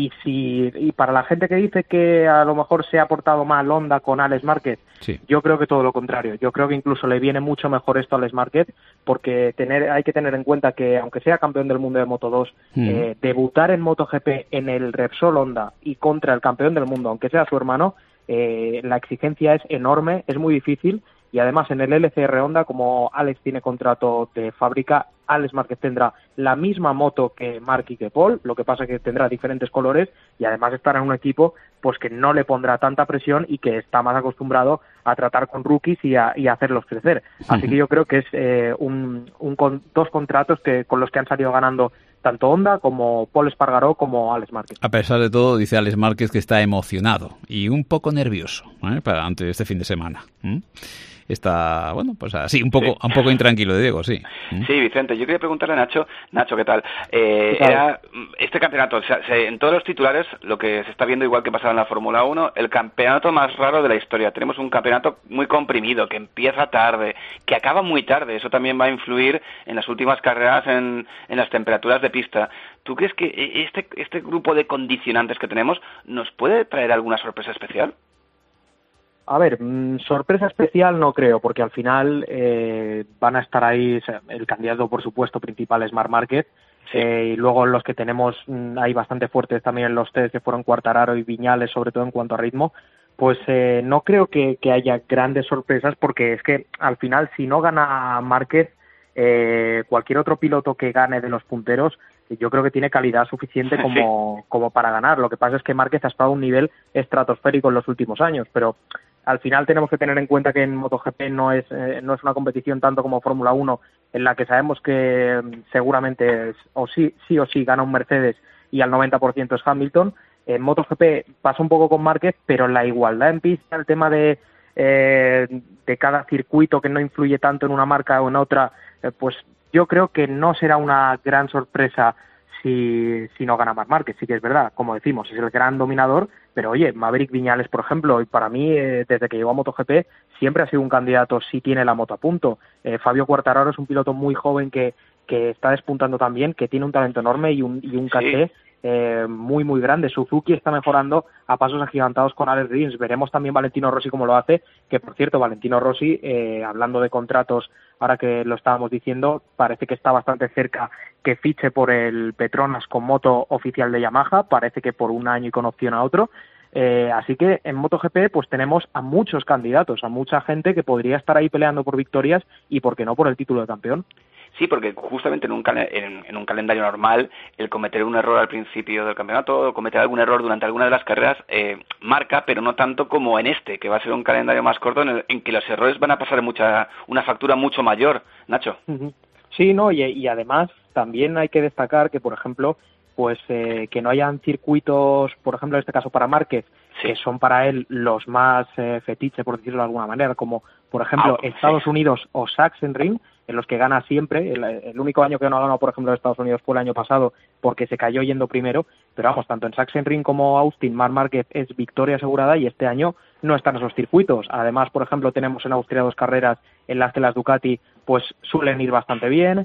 Y para la gente que dice que a lo mejor se ha portado mal Honda con Alex Márquez, yo creo que todo lo contrario. Yo creo que incluso le viene mucho mejor esto a Alex Márquez, porque hay que tener en cuenta que aunque sea campeón del mundo de Moto 2, debutar en MotoGP en el Repsol Honda y contra el campeón del mundo, aunque sea su hermano, la exigencia es enorme, es muy difícil, y además en el LCR Honda, como Alex tiene contrato de fábrica, Alex Márquez tendrá la misma moto que Marc y que Pol, lo que pasa es que tendrá diferentes colores, y además estará en un equipo pues que no le pondrá tanta presión y que está más acostumbrado a tratar con rookies y a hacerlos crecer. Así que yo creo que es dos contratos con los que han salido ganando tanto Honda como Pol Espargaró como Alex Márquez. A pesar de todo, dice Alex Márquez que está emocionado y un poco nervioso antes de este fin de semana. Está, bueno, pues así, un poco intranquilo, Diego, sí. Sí, Vicente, yo quería preguntarle a Nacho, ¿qué tal? Era este campeonato, o sea, en todos los titulares, lo que se está viendo igual que pasaba en la Fórmula 1, el campeonato más raro de la historia. Tenemos un campeonato muy comprimido, que empieza tarde, que acaba muy tarde. Eso también va a influir en las últimas carreras, en las temperaturas de pista. ¿Tú crees que este grupo de condicionantes que tenemos nos puede traer alguna sorpresa especial? A ver, sorpresa especial no creo, porque al final van a estar ahí, o sea, el candidato por supuesto principal es Marc Márquez, y luego los que tenemos hay bastante fuertes también en los test que fueron Quartararo y Viñales, sobre todo en cuanto a ritmo, pues no creo que haya grandes sorpresas, porque es que al final si no gana Márquez, cualquier otro piloto que gane de los punteros, yo creo que tiene calidad suficiente como para ganar. Lo que pasa es que Márquez ha estado a un nivel estratosférico en los últimos años, pero al final tenemos que tener en cuenta que en MotoGP no es una competición tanto como Fórmula 1, en la que sabemos que seguramente sí o sí gana un Mercedes y al 90% es Hamilton. En MotoGP pasa un poco con Márquez, pero la igualdad en pista, el tema de cada circuito que no influye tanto en una marca o en otra, pues yo creo que no será una gran sorpresa si no gana Marc Márquez. Sí que es verdad, como decimos, es el gran dominador, pero oye, Maverick Viñales, por ejemplo, y para mí, desde que llegó a MotoGP, siempre ha sido un candidato si tiene la moto a punto. Fabio Quartararo es un piloto muy joven que está despuntando también, que tiene un talento enorme y un caché muy muy grande. Suzuki está mejorando a pasos agigantados con Alex Rins. Veremos también Valentino Rossi cómo lo hace, que por cierto, Valentino Rossi, hablando de contratos, ahora que lo estábamos diciendo, parece que está bastante cerca que fiche por el Petronas con moto oficial de Yamaha, parece que por un año y con opción a otro. Así que en MotoGP pues tenemos a muchos candidatos, a mucha gente que podría estar ahí peleando por victorias y por qué no por el título de campeón. Sí, porque justamente en un calendario normal, el cometer un error al principio del campeonato o cometer algún error durante alguna de las carreras marca, pero no tanto como en este, que va a ser un calendario más corto en que los errores van a pasar una factura mucho mayor. Nacho. Sí, no, y además también hay que destacar que, por ejemplo, pues que no hayan circuitos, por ejemplo, en este caso para Márquez, que son para él los más fetiche, por decirlo de alguna manera, como por ejemplo Estados Unidos o Sachsenring, en los que gana siempre. El único año que no ha ganado, por ejemplo, en Estados Unidos fue el año pasado, porque se cayó yendo primero, pero vamos, tanto en Sachsenring como Austin, Marc Márquez es victoria asegurada, y este año no están esos circuitos. Además, por ejemplo, tenemos en Austria 2 carreras en las que las Ducati pues suelen ir bastante bien.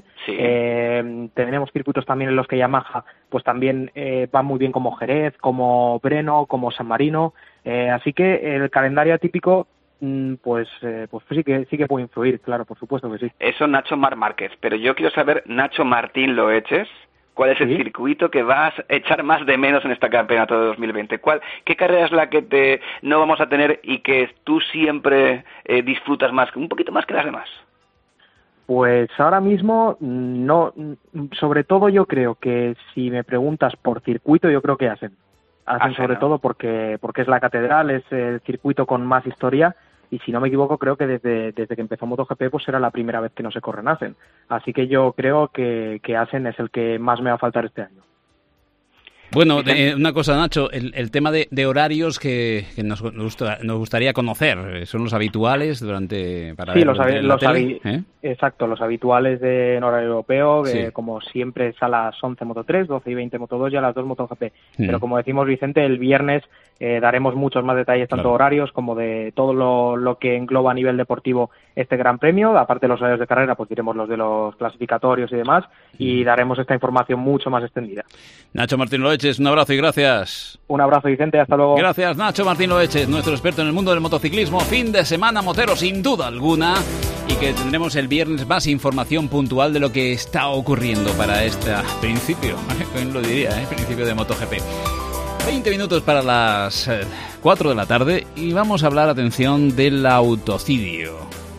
Tenemos circuitos también en los que Yamaha pues también va muy bien, como Jerez, como Breno, como San Marino. Así que el calendario atípico pues sí que puede influir, claro, por supuesto que sí. Eso Nacho Marc Márquez, pero yo quiero saber, Nacho Martín Loeches, ¿cuál es el circuito que vas a echar más de menos en este campeonato de 2020? ¿Qué carrera es la que no vamos a tener y que tú siempre disfrutas más, un poquito más que las demás? Pues ahora mismo no, sobre todo yo creo que si me preguntas por circuito, yo creo que hacen sobre todo porque es la catedral, es el circuito con más historia, y si no me equivoco creo que desde que empezó MotoGP pues era la primera vez que no se corren Assen, así que yo creo que Assen es el que más me va a faltar este año. Bueno, una cosa, Nacho, el tema de horarios que nos gustaría conocer, ¿son los habituales para sí, ver exacto, los habituales en horario europeo, sí. Como siempre es a las 11 Moto3, 12 y 20 Moto2 y a las 2 MotoGP. Pero como decimos, Vicente, el viernes daremos muchos más detalles, tanto horarios como de todo lo que engloba a nivel deportivo este Gran Premio. Aparte de los horarios de carrera, pues diremos los de los clasificatorios y demás, y daremos esta información mucho más extendida. Nacho Martín Loeches, un abrazo y gracias. Un abrazo, Vicente, hasta luego. Gracias, Nacho Martín Loeches, nuestro experto en el mundo del motociclismo. Fin de semana motero, sin duda alguna, y que tendremos el viernes más información puntual de lo que está ocurriendo para este principio, ¿quién lo diría, principio de MotoGP? 20 minutos para las 4 de la tarde y vamos a hablar, atención, del autocidio.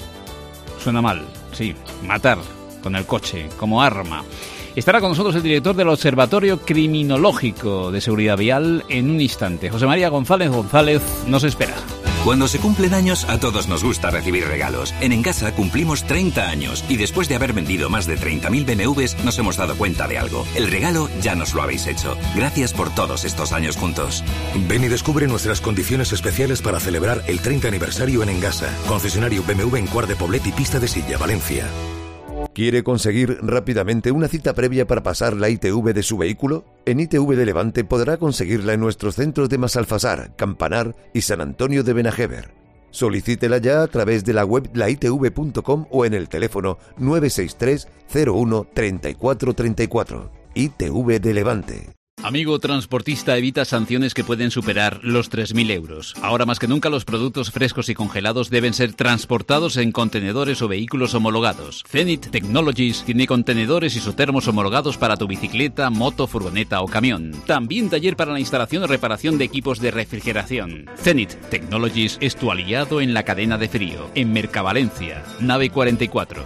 Suena mal, sí, matar con el coche como arma. Estará con nosotros el director del Observatorio Criminológico de Seguridad Vial en un instante. José María González nos espera. Cuando se cumplen años, a todos nos gusta recibir regalos. En Engasa cumplimos 30 años y después de haber vendido más de 30.000 BMWs nos hemos dado cuenta de algo. El regalo ya nos lo habéis hecho. Gracias por todos estos años juntos. Ven y descubre nuestras condiciones especiales para celebrar el 30 aniversario en Engasa. Concesionario BMW en Cuart de Poblet y Pista de Silla, Valencia. ¿Quiere conseguir rápidamente una cita previa para pasar la ITV de su vehículo? En ITV de Levante podrá conseguirla en nuestros centros de Masalfasar, Campanar y San Antonio de Benajever. Solicítela ya a través de la web laitv.com o en el teléfono 963 01 34 34. ITV de Levante. Amigo transportista, evita sanciones que pueden superar los 3.000 euros. Ahora más que nunca los productos frescos y congelados deben ser transportados en contenedores o vehículos homologados. Zenith Technologies tiene contenedores isotermos homologados para tu bicicleta, moto, furgoneta o camión. También taller para la instalación o reparación de equipos de refrigeración. Zenith Technologies es tu aliado en la cadena de frío. En Mercavalencia, nave 44.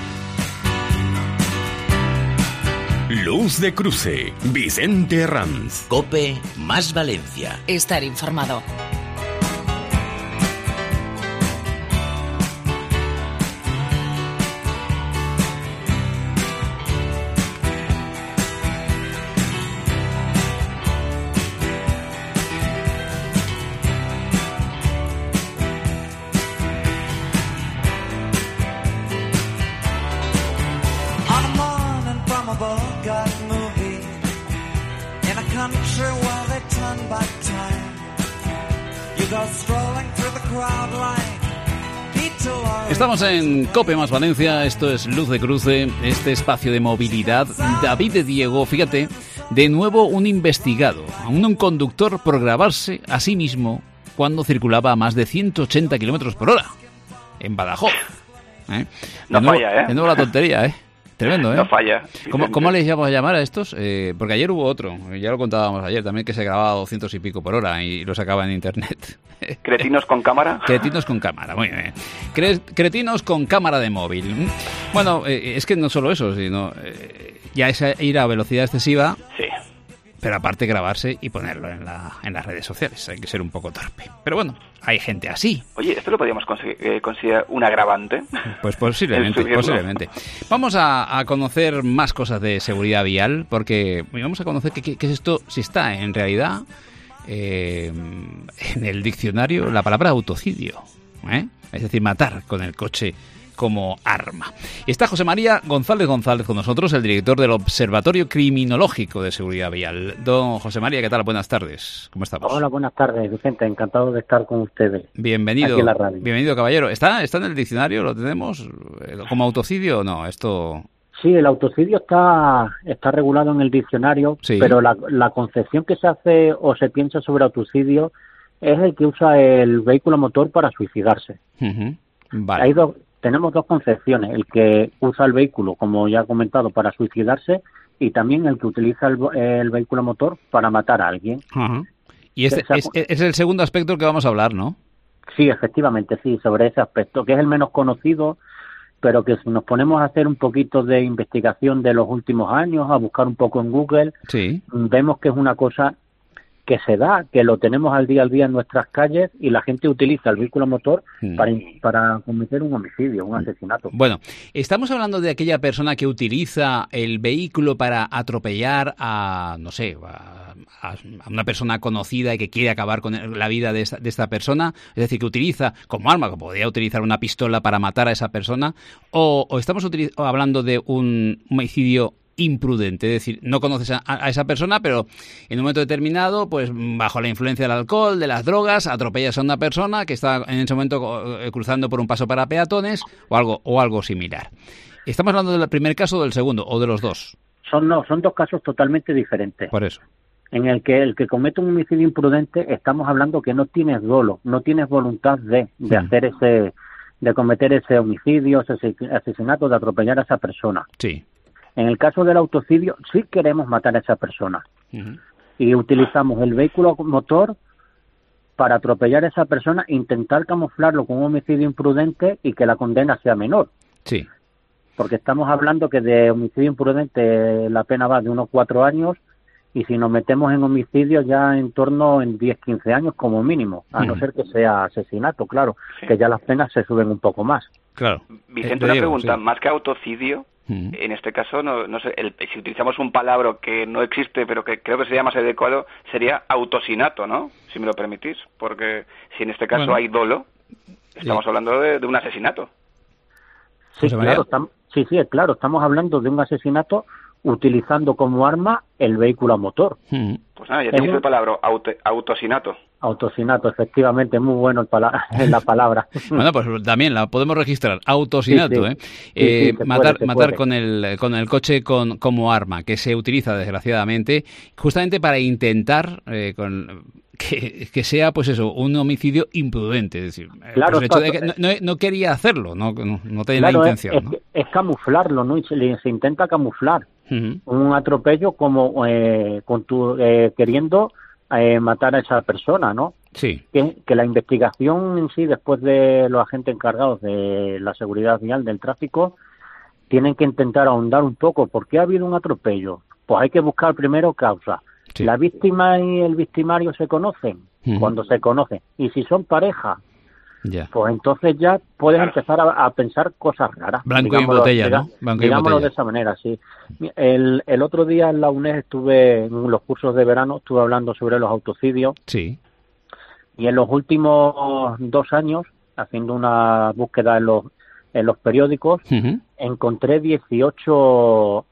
Luz de Cruce, Vicente Ranz. COPE más Valencia. Estar informado. Estamos en COPE más Valencia, esto es Luz de Cruce, este espacio de movilidad. David de Diego, fíjate, de nuevo un investigado, un conductor por grabarse a sí mismo cuando circulaba a más de 180 kilómetros por hora en Badajoz. No falla, De nuevo la tontería, Tremendo, No falla. ¿Cómo les vamos a llamar a estos? Porque ayer hubo otro, ya lo contábamos ayer también, que se grababa a 200 y pico por hora y lo sacaba en internet. ¿Cretinos con cámara? Cretinos con cámara, muy bien. Cretinos con cámara de móvil. Bueno, es que no solo eso, sino ya es ir a velocidad excesiva. Sí. Pero aparte grabarse y ponerlo en las redes sociales. Hay que ser un poco torpe. Pero bueno, hay gente así. Oye, ¿esto lo podríamos considerar un agravante? Pues posiblemente. Vamos a conocer más cosas de seguridad vial, porque vamos a conocer qué es esto, si está en realidad en el diccionario la palabra autocidio. Es decir, matar con el coche como arma. Está José María González con nosotros, el director del Observatorio Criminológico de Seguridad Vial. Don José María, ¿qué tal? Buenas tardes. ¿Cómo estamos? Hola, buenas tardes, Vicente. Encantado de estar con ustedes. Bienvenido. Aquí en la radio. Bienvenido, caballero. ¿Está en el diccionario? ¿Lo tenemos como autocidio o no? Esto... Sí, el autocidio está regulado en el diccionario, sí. Pero la concepción que se hace o se piensa sobre autocidio es el que usa el vehículo motor para suicidarse. Uh-huh. Vale. Tenemos dos concepciones, el que usa el vehículo, como ya he comentado, para suicidarse, y también el que utiliza el vehículo motor para matar a alguien. Uh-huh. Y es el segundo aspecto del que vamos a hablar, ¿no? Sí, efectivamente, sí, sobre ese aspecto, que es el menos conocido pero que si nos ponemos a hacer un poquito de investigación de los últimos años, a buscar un poco en Google, vemos que es una cosa que se da, que lo tenemos al día en nuestras calles y la gente utiliza el vehículo motor para cometer un homicidio, un asesinato. Bueno, estamos hablando de aquella persona que utiliza el vehículo para atropellar a, no sé, a una persona conocida y que quiere acabar con la vida de esta persona, es decir, que utiliza como arma, que podría utilizar una pistola para matar a esa persona, o estamos hablando de un homicidio imprudente, es decir, no conoces a esa persona, pero en un momento determinado, pues bajo la influencia del alcohol, de las drogas, atropellas a una persona que está en ese momento cruzando por un paso para peatones o algo similar. ¿Estamos hablando del primer caso o del segundo, o de los dos? Son dos casos totalmente diferentes. Por eso. En el que comete un homicidio imprudente, estamos hablando que no tienes dolo, no tienes voluntad de hacer de cometer ese homicidio, ese asesinato, de atropellar a esa persona. Sí. En el caso del autocidio, sí queremos matar a esa persona. Y utilizamos el vehículo motor para atropellar a esa persona, intentar camuflarlo con un homicidio imprudente y que la condena sea menor. Sí. Porque estamos hablando que de homicidio imprudente la pena va de unos 4 años, y si nos metemos en homicidio ya en torno en 10-15 años como mínimo, a no ser que sea asesinato, claro, que ya las penas se suben un poco más. Claro. Vicente, una pregunta, más que autocidio, en este caso, no sé, si utilizamos un palabra que no existe, pero que creo que sería más adecuado, sería autosinato, ¿no? Si me lo permitís, porque si en este caso hay dolo, estamos hablando de un asesinato. Sí, claro, claro, estamos hablando de un asesinato utilizando como arma el vehículo a motor. Pues nada, ya tenéis la palabra, autosinato. Autosinato, efectivamente, muy bueno la palabra. Bueno, pues también la podemos registrar, autosinato, matar con el coche como arma, que se utiliza desgraciadamente justamente para intentar que sea, pues eso, un homicidio imprudente, es decir, claro, el hecho de que no quería hacerlo, no tenía la intención. Es camuflarlo, ¿no? Y se intenta camuflar un atropello como queriendo matar a esa persona, ¿no? Sí. Que la investigación en sí, después de los agentes encargados de la seguridad vial del tráfico, tienen que intentar ahondar un poco. ¿Por qué ha habido un atropello? Pues hay que buscar primero causa. Sí. La víctima y el victimario se conocen, cuando se conocen. Y si son pareja, pues entonces ya puedes empezar a pensar cosas raras. Blanco y botella, ¿no? Digámoslo de esa manera, sí. El otro día en la UNED estuve en los cursos de verano, estuve hablando sobre los autocidios. Sí. Y en los últimos 2 años, haciendo una búsqueda en los periódicos, encontré 18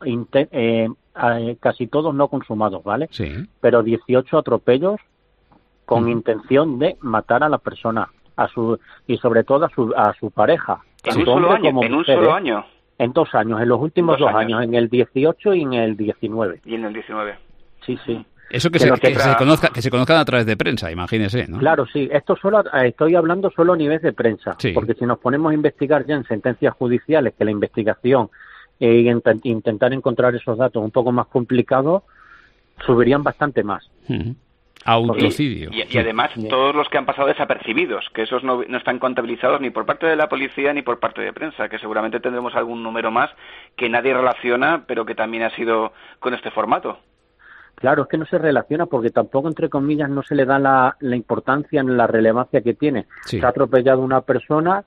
casi todos no consumados, ¿vale? Sí. Pero 18 atropellos con intención de matar a la persona, y sobre todo a su pareja. ¿En un solo año? En 2 años, en los últimos 2 años, en el 18 y en el 19. Y en el 19. Sí, sí. Eso que se conozcan a través de prensa, imagínese, ¿no? Claro, sí. Esto estoy hablando solo a nivel de prensa, porque si nos ponemos a investigar ya en sentencias judiciales, que la investigación intentar encontrar esos datos un poco más complicados, subirían bastante más. Autocidio. Y además todos los que han pasado desapercibidos, que esos no están contabilizados ni por parte de la policía ni por parte de prensa, que seguramente tendremos algún número más que nadie relaciona, pero que también ha sido con este formato. Claro, es que no se relaciona porque tampoco, entre comillas, no se le da la importancia ni la relevancia que tiene. Sí. Se ha atropellado una persona,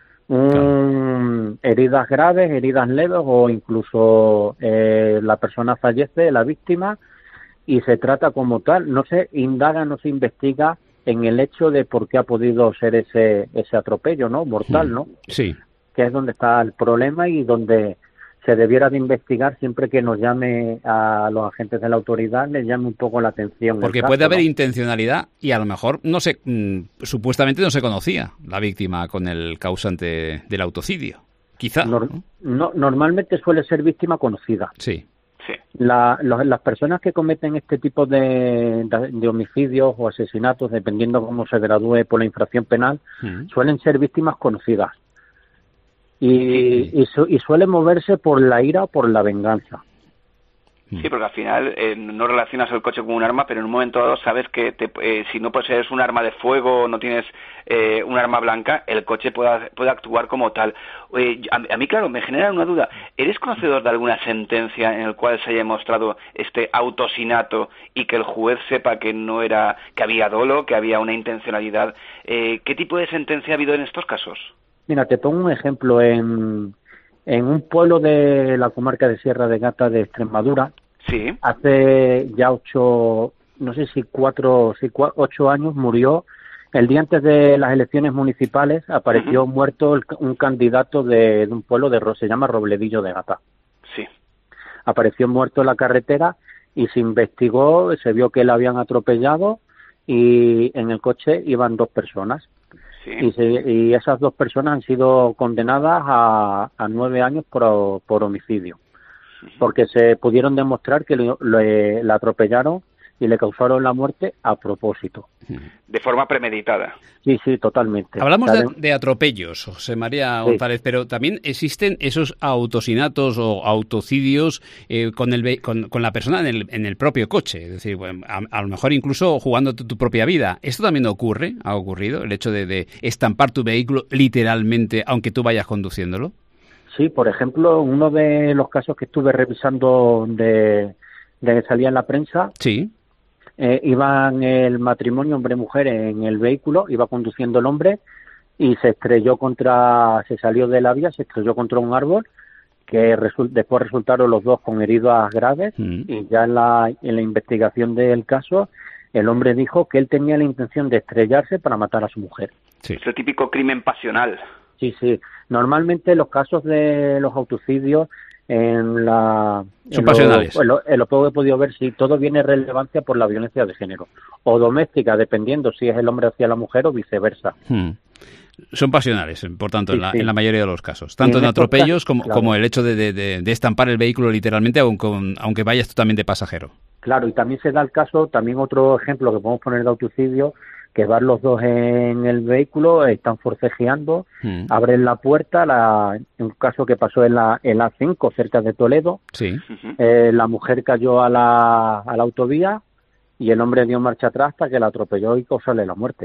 heridas graves, heridas leves o incluso la persona fallece, la víctima, y se trata como tal. No se indaga, no se investiga en el hecho de por qué ha podido ser ese atropello, ¿no? Mortal, ¿no? Sí. Que es donde está el problema y donde se debiera de investigar siempre que nos llame a los agentes de la autoridad, les llame un poco la atención. Porque puede haber intencionalidad y a lo mejor supuestamente no se conocía la víctima con el causante del autocidio. Quizá. Normalmente suele ser víctima conocida. Sí. Las personas que cometen este tipo de homicidios o asesinatos, dependiendo cómo se gradúe por la infracción penal, suelen ser víctimas conocidas. Y suele moverse por la ira o por la venganza. Sí, porque al final no relacionas el coche con un arma, pero en un momento dado sabes que si no posees un arma de fuego o no tienes un arma blanca, el coche puede actuar como tal. A mí, claro, me genera una duda. ¿Eres conocedor de alguna sentencia en la cual se haya demostrado este autosinato y que el juez sepa que que había dolo, que había una intencionalidad? ¿Qué tipo de sentencia ha habido en estos casos? Mira, te pongo un ejemplo. En un pueblo de la comarca de Sierra de Gata de Extremadura, sí, hace ya 8 años murió. El día antes de las elecciones municipales apareció muerto un candidato de un pueblo se llama Robledillo de Gata. Sí. Apareció muerto en la carretera y se investigó, se vio que le habían atropellado y en el coche iban 2 personas. Sí. Y esas 2 personas han sido condenadas a 9 años por homicidio, porque se pudieron demostrar que la atropellaron y le causaron la muerte a propósito. De forma premeditada. Sí, totalmente. Hablamos de atropellos, José María González, pero también existen esos autosinatos o autocidios con la persona en el propio coche. Es decir, bueno, a lo mejor incluso jugando tu propia vida. ¿Esto también ha ocurrido? El hecho de estampar tu vehículo literalmente, aunque tú vayas conduciéndolo. Sí, por ejemplo, uno de los casos que estuve revisando de que salía en la prensa, sí. Iban el matrimonio hombre-mujer en el vehículo, iba conduciendo el hombre y se salió de la vía, se estrelló contra un árbol, que después resultaron los 2 con heridas graves y ya en la investigación del caso el hombre dijo que él tenía la intención de estrellarse para matar a su mujer. Sí. Es el típico crimen pasional. Sí. Normalmente los casos de los autocidios son pasionales. En lo poco que he podido ver, sí, todo viene relevancia por la violencia de género o doméstica, dependiendo si es el hombre hacia la mujer o viceversa. Son pasionales, por tanto, en la mayoría de los casos. Tanto en atropellos como el hecho de estampar el vehículo literalmente, aunque vayas tú también de pasajero. Claro, y también se da el caso, también otro ejemplo que podemos poner de autocidio, que van los 2 en el vehículo, están forcejeando, abren la puerta, en un caso que pasó en la A5, cerca de Toledo, sí. La mujer cayó a la autovía y el hombre dio marcha atrás hasta que la atropelló y causóle la muerte.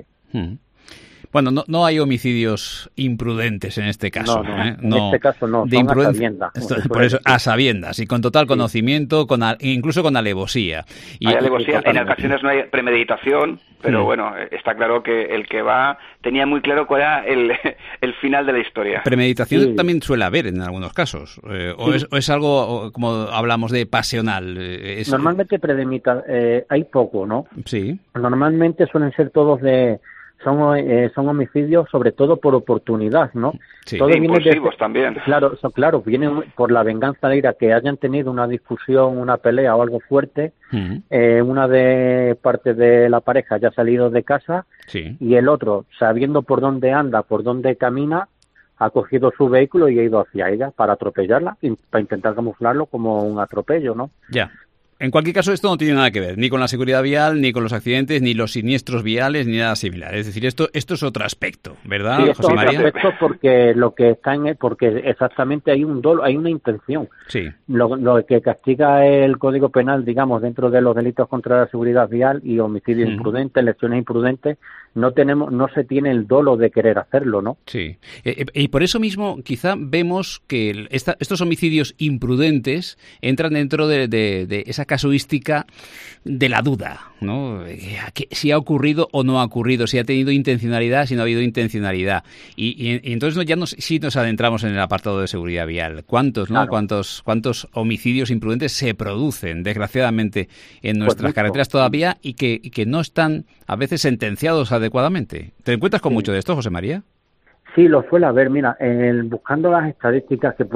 Bueno, no hay homicidios imprudentes en este caso. En este caso no, son a sabiendas. Por eso, a sabiendas, y con total conocimiento, incluso con alevosía. Hay alevosía, en ocasiones no hay premeditación, pero bueno, está claro que el que va tenía muy claro cuál era el final de la historia. Premeditación también suele haber en algunos casos, o es algo, como hablamos, de pasional. Normalmente hay poco, ¿no? Sí. Normalmente suelen ser todos son homicidios sobre todo por oportunidad, ¿no? Sí. Todo impulsivos también. Claro, vienen por la venganza de ira, que hayan tenido una discusión, una pelea o algo fuerte, una de parte de la pareja haya salido de casa y el otro, sabiendo por dónde anda, por dónde camina, ha cogido su vehículo y ha ido hacia ella para atropellarla, para intentar camuflarlo como un atropello, ¿no? Ya. En cualquier caso, esto no tiene nada que ver ni con la seguridad vial, ni con los accidentes, ni los siniestros viales, ni nada similar. Es decir, esto es otro aspecto, ¿verdad, sí, José María? Sí, aspecto porque lo que está porque exactamente hay un dolo, hay una intención. Sí. Lo que castiga el Código Penal, digamos, dentro de los delitos contra la seguridad vial y homicidios imprudentes, lesiones imprudentes, no se tiene el dolo de querer hacerlo, ¿no? Sí. Y por eso mismo, quizá vemos que estos homicidios imprudentes entran dentro de esa casuística de la duda, ¿no? Si ha ocurrido o no ha ocurrido, si ha tenido intencionalidad, si no ha habido intencionalidad. Y entonces sí nos adentramos en el apartado de seguridad vial. ¿Cuántos, no? Claro. ¿Cuántos homicidios imprudentes se producen, desgraciadamente, en nuestras carreteras todavía y que no están a veces sentenciados adecuadamente? ¿Te encuentras con mucho de esto, José María? Sí, lo suele haber. Mira, buscando las estadísticas que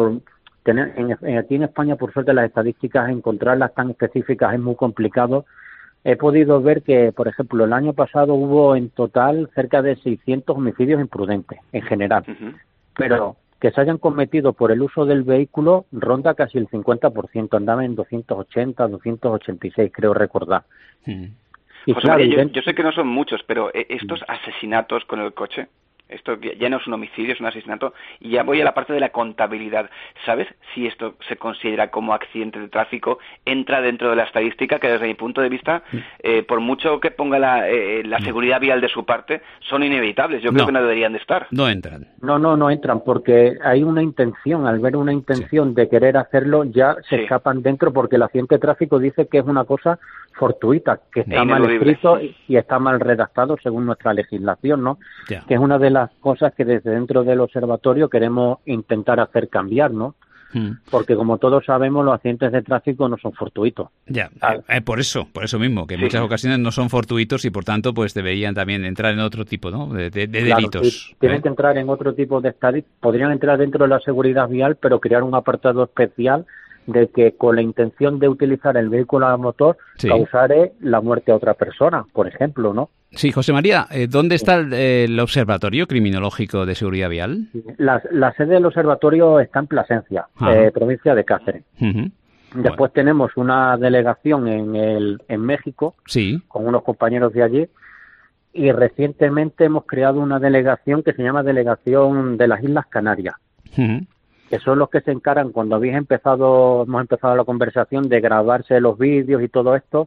aquí en España, por suerte, las estadísticas, encontrarlas tan específicas es muy complicado. He podido ver que, por ejemplo, el año pasado hubo en total cerca de 600 homicidios imprudentes en general, pero que se hayan cometido por el uso del vehículo ronda casi el 50%, andaba en 280, 286, creo recordar. Y José María, yo sé que no son muchos, pero estos asesinatos con el coche, Esto ya no es un homicidio, es un asesinato. Y ya voy a la parte de la contabilidad. ¿Sabes si esto se considera como accidente de tráfico? Entra dentro de la estadística que, desde mi punto de vista, por mucho que ponga la seguridad vial de su parte, son inevitables. Yo creo que no deberían de estar. No entran. No entran, porque hay una intención. Al ver una intención de querer hacerlo, ya se escapan dentro, porque el accidente de tráfico dice que es una cosa fortuita, que está mal escrito y está mal redactado según nuestra legislación, ¿no? Ya. Que es una de las cosas que desde dentro del observatorio queremos intentar hacer cambiar, ¿no? Porque como todos sabemos, los accidentes de tráfico no son fortuitos. Ya, por eso mismo, que en muchas ocasiones no son fortuitos y por tanto pues deberían también entrar en otro tipo, ¿no? de delitos. Sí, tienen que entrar en otro tipo de estadísticas, podrían entrar dentro de la seguridad vial, pero crear un apartado especial de que con la intención de utilizar el vehículo a motor causare la muerte a otra persona, por ejemplo, ¿no? Sí, José María, ¿dónde está el Observatorio Criminológico de Seguridad Vial? La sede del observatorio está en Plasencia, provincia de Cáceres. Después tenemos una delegación en México, con unos compañeros de allí, y recientemente hemos creado una delegación que se llama Delegación de las Islas Canarias. Que son los que se encargan, cuando hemos empezado la conversación, de grabarse los vídeos y todo esto.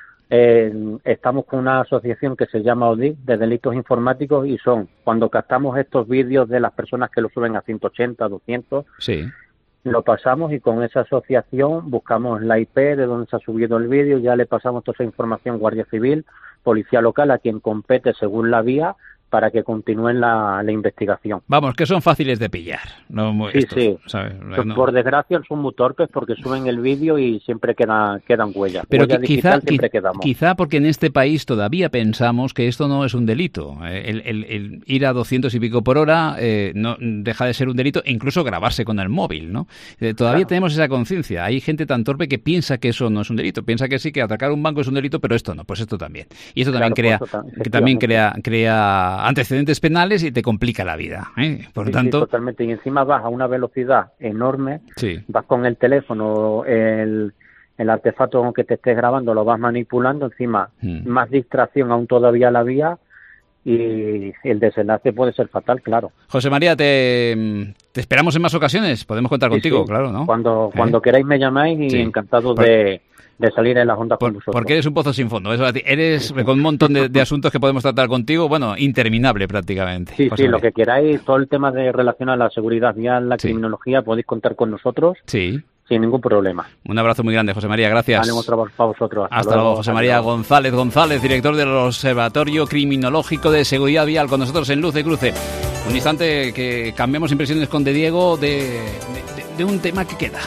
Estamos con una asociación que se llama ODI, de delitos informáticos, y cuando captamos estos vídeos de las personas que lo suben a 180, 200, lo pasamos, y con esa asociación buscamos la IP de donde se ha subido el vídeo, ya le pasamos toda esa información Guardia Civil, Policía Local, a quien compete según la vía, para que continúen la investigación. Vamos, que son fáciles de pillar. ¿Sabes? Por desgracia son muy torpes, porque suben el vídeo y siempre quedan huellas. Pero quizá porque en este país todavía pensamos que esto no es un delito. El ir a 200 y pico por hora no deja de ser un delito, e incluso grabarse con el móvil, ¿no? Todavía tenemos esa conciencia. Hay gente tan torpe que piensa que eso no es un delito. Piensa que sí, que atracar un banco es un delito, pero esto no. Pues esto también. Y esto también crea antecedentes penales y te complica la vida, Por lo tanto, totalmente. Y encima vas a una velocidad enorme, vas con el teléfono, el artefacto con que te estés grabando lo vas manipulando, encima más distracción aún todavía la vía, y el desenlace puede ser fatal, claro. José María, te esperamos en más ocasiones, podemos contar contigo, claro, ¿no? Cuando queráis me llamáis, y encantado de salir en las ondas con vosotros. Porque eres un pozo sin fondo. Eres con un montón de asuntos que podemos tratar contigo, interminable prácticamente. Sí, lo que queráis, todo el tema relacionado a la seguridad vial, la criminología, podéis contar con nosotros. Sin ningún problema. Un abrazo muy grande, José María, gracias. Vale, otro para vosotros. Hasta luego, José María González, director del Observatorio Criminológico de Seguridad Vial, con nosotros en Luz de Cruce. Un instante que cambiamos impresiones con De Diego de un tema que queda.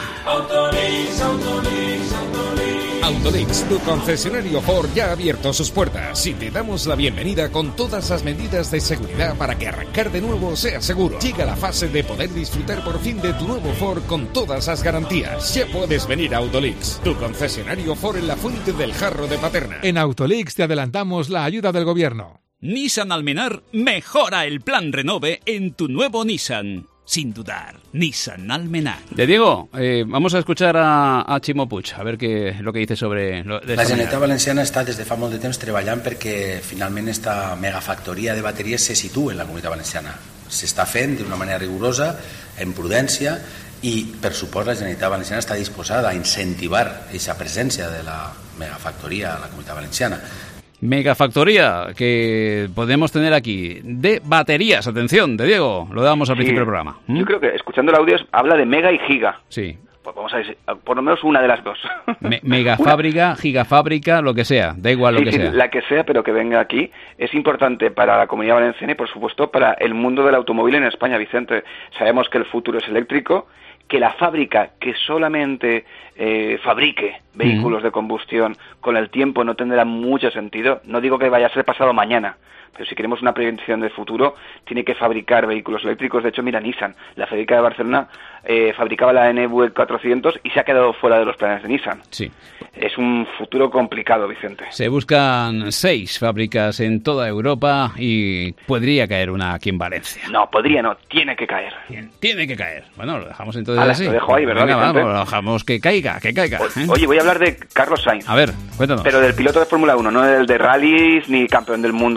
Autolix, tu concesionario Ford, ya ha abierto sus puertas y te damos la bienvenida con todas las medidas de seguridad para que arrancar de nuevo sea seguro. Llega la fase de poder disfrutar por fin de tu nuevo Ford con todas las garantías. Ya puedes venir a Autolix, tu concesionario Ford en la Fuente del Jarro de Paterna. En Autolix te adelantamos la ayuda del gobierno. Nissan Almenar mejora el plan Renove en tu nuevo Nissan. Sin dudar, Nissan Almenar. De Diego, vamos a escuchar a Ximo Puig, a ver lo que dice sobre... La Generalitat Valenciana està des de fa molt de temps treballant perquè finalment esta megafactoria de bateries se situa en la Comunitat Valenciana. S'està fent d'una manera rigorosa, en prudència, i per supost la Generalitat Valenciana està disposada a incentivar aquesta presència de la megafactoria a la Comunitat Valenciana. Megafactoría que podemos tener aquí de baterías. Atención, De Diego, lo dábamos al principio del programa. Yo creo que escuchando el audio habla de mega y giga. Sí. Pues vamos a ver, por lo menos una de las dos. Megafábrica, gigafábrica, lo que sea, da igual lo que sea. La que sea, pero que venga aquí. Es importante para la Comunidad Valenciana y, por supuesto, para el mundo del automóvil en España, Vicente. Sabemos que el futuro es eléctrico, que la fábrica que solamente fabrique vehículos de combustión con el tiempo no tendrá mucho sentido. No digo que vaya a ser pasado mañana, pero si queremos una proyección del futuro, tiene que fabricar vehículos eléctricos. De hecho, mira, Nissan, la fábrica de Barcelona, fabricaba la NV400 y se ha quedado fuera de los planes de Nissan. Sí. Es un futuro complicado, Vicente. Se buscan 6 fábricas en toda Europa y podría caer una aquí en Valencia. No, tiene que caer. Tiene que caer. Bueno, lo dejamos entonces así. Lo dejo ahí, ¿verdad, Venga, Vicente? vamos, lo dejamos que caiga. Oye, voy a hablar de Carlos Sainz. A ver, cuéntanos. Pero del piloto de Fórmula 1, no del de rallies ni campeón del mundo de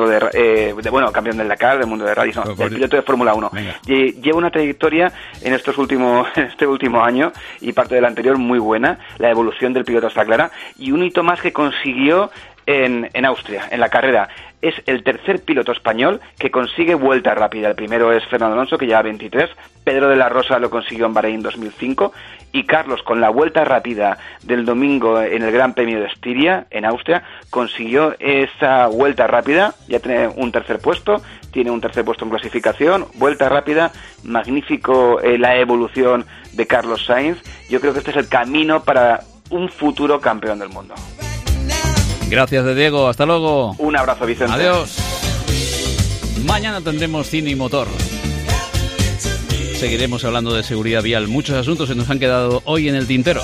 campeón del Dakar, del mundo de rally, el piloto de Fórmula 1. Lleva una trayectoria en este último año y parte del anterior muy buena. La evolución del piloto está clara, y un hito más que consiguió en Austria, en la carrera. Es el tercer piloto español que consigue vuelta rápida. El primero es Fernando Alonso, que lleva 23, Pedro de la Rosa lo consiguió en Bahrein 2005, y Carlos, con la vuelta rápida del domingo en el Gran Premio de Estiria, en Austria, consiguió esa vuelta rápida, ya tiene un tercer puesto en clasificación, vuelta rápida, magnífico la evolución de Carlos Sainz. Yo creo que este es el camino para un futuro campeón del mundo. Gracias, de Diego. Hasta luego. Un abrazo, Vicente. Adiós. Mañana tendremos cine y motor. Seguiremos hablando de seguridad vial. Muchos asuntos se nos han quedado hoy en el tintero.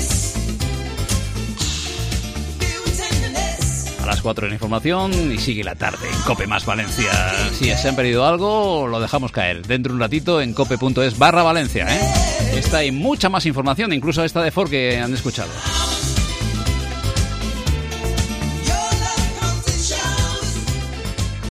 A las 4 en información y sigue la tarde en COPE más Valencia. Si se han perdido algo, lo dejamos caer. Dentro de un ratito en cope.es/Valencia. Esta y mucha más información, incluso esta de Ford que han escuchado.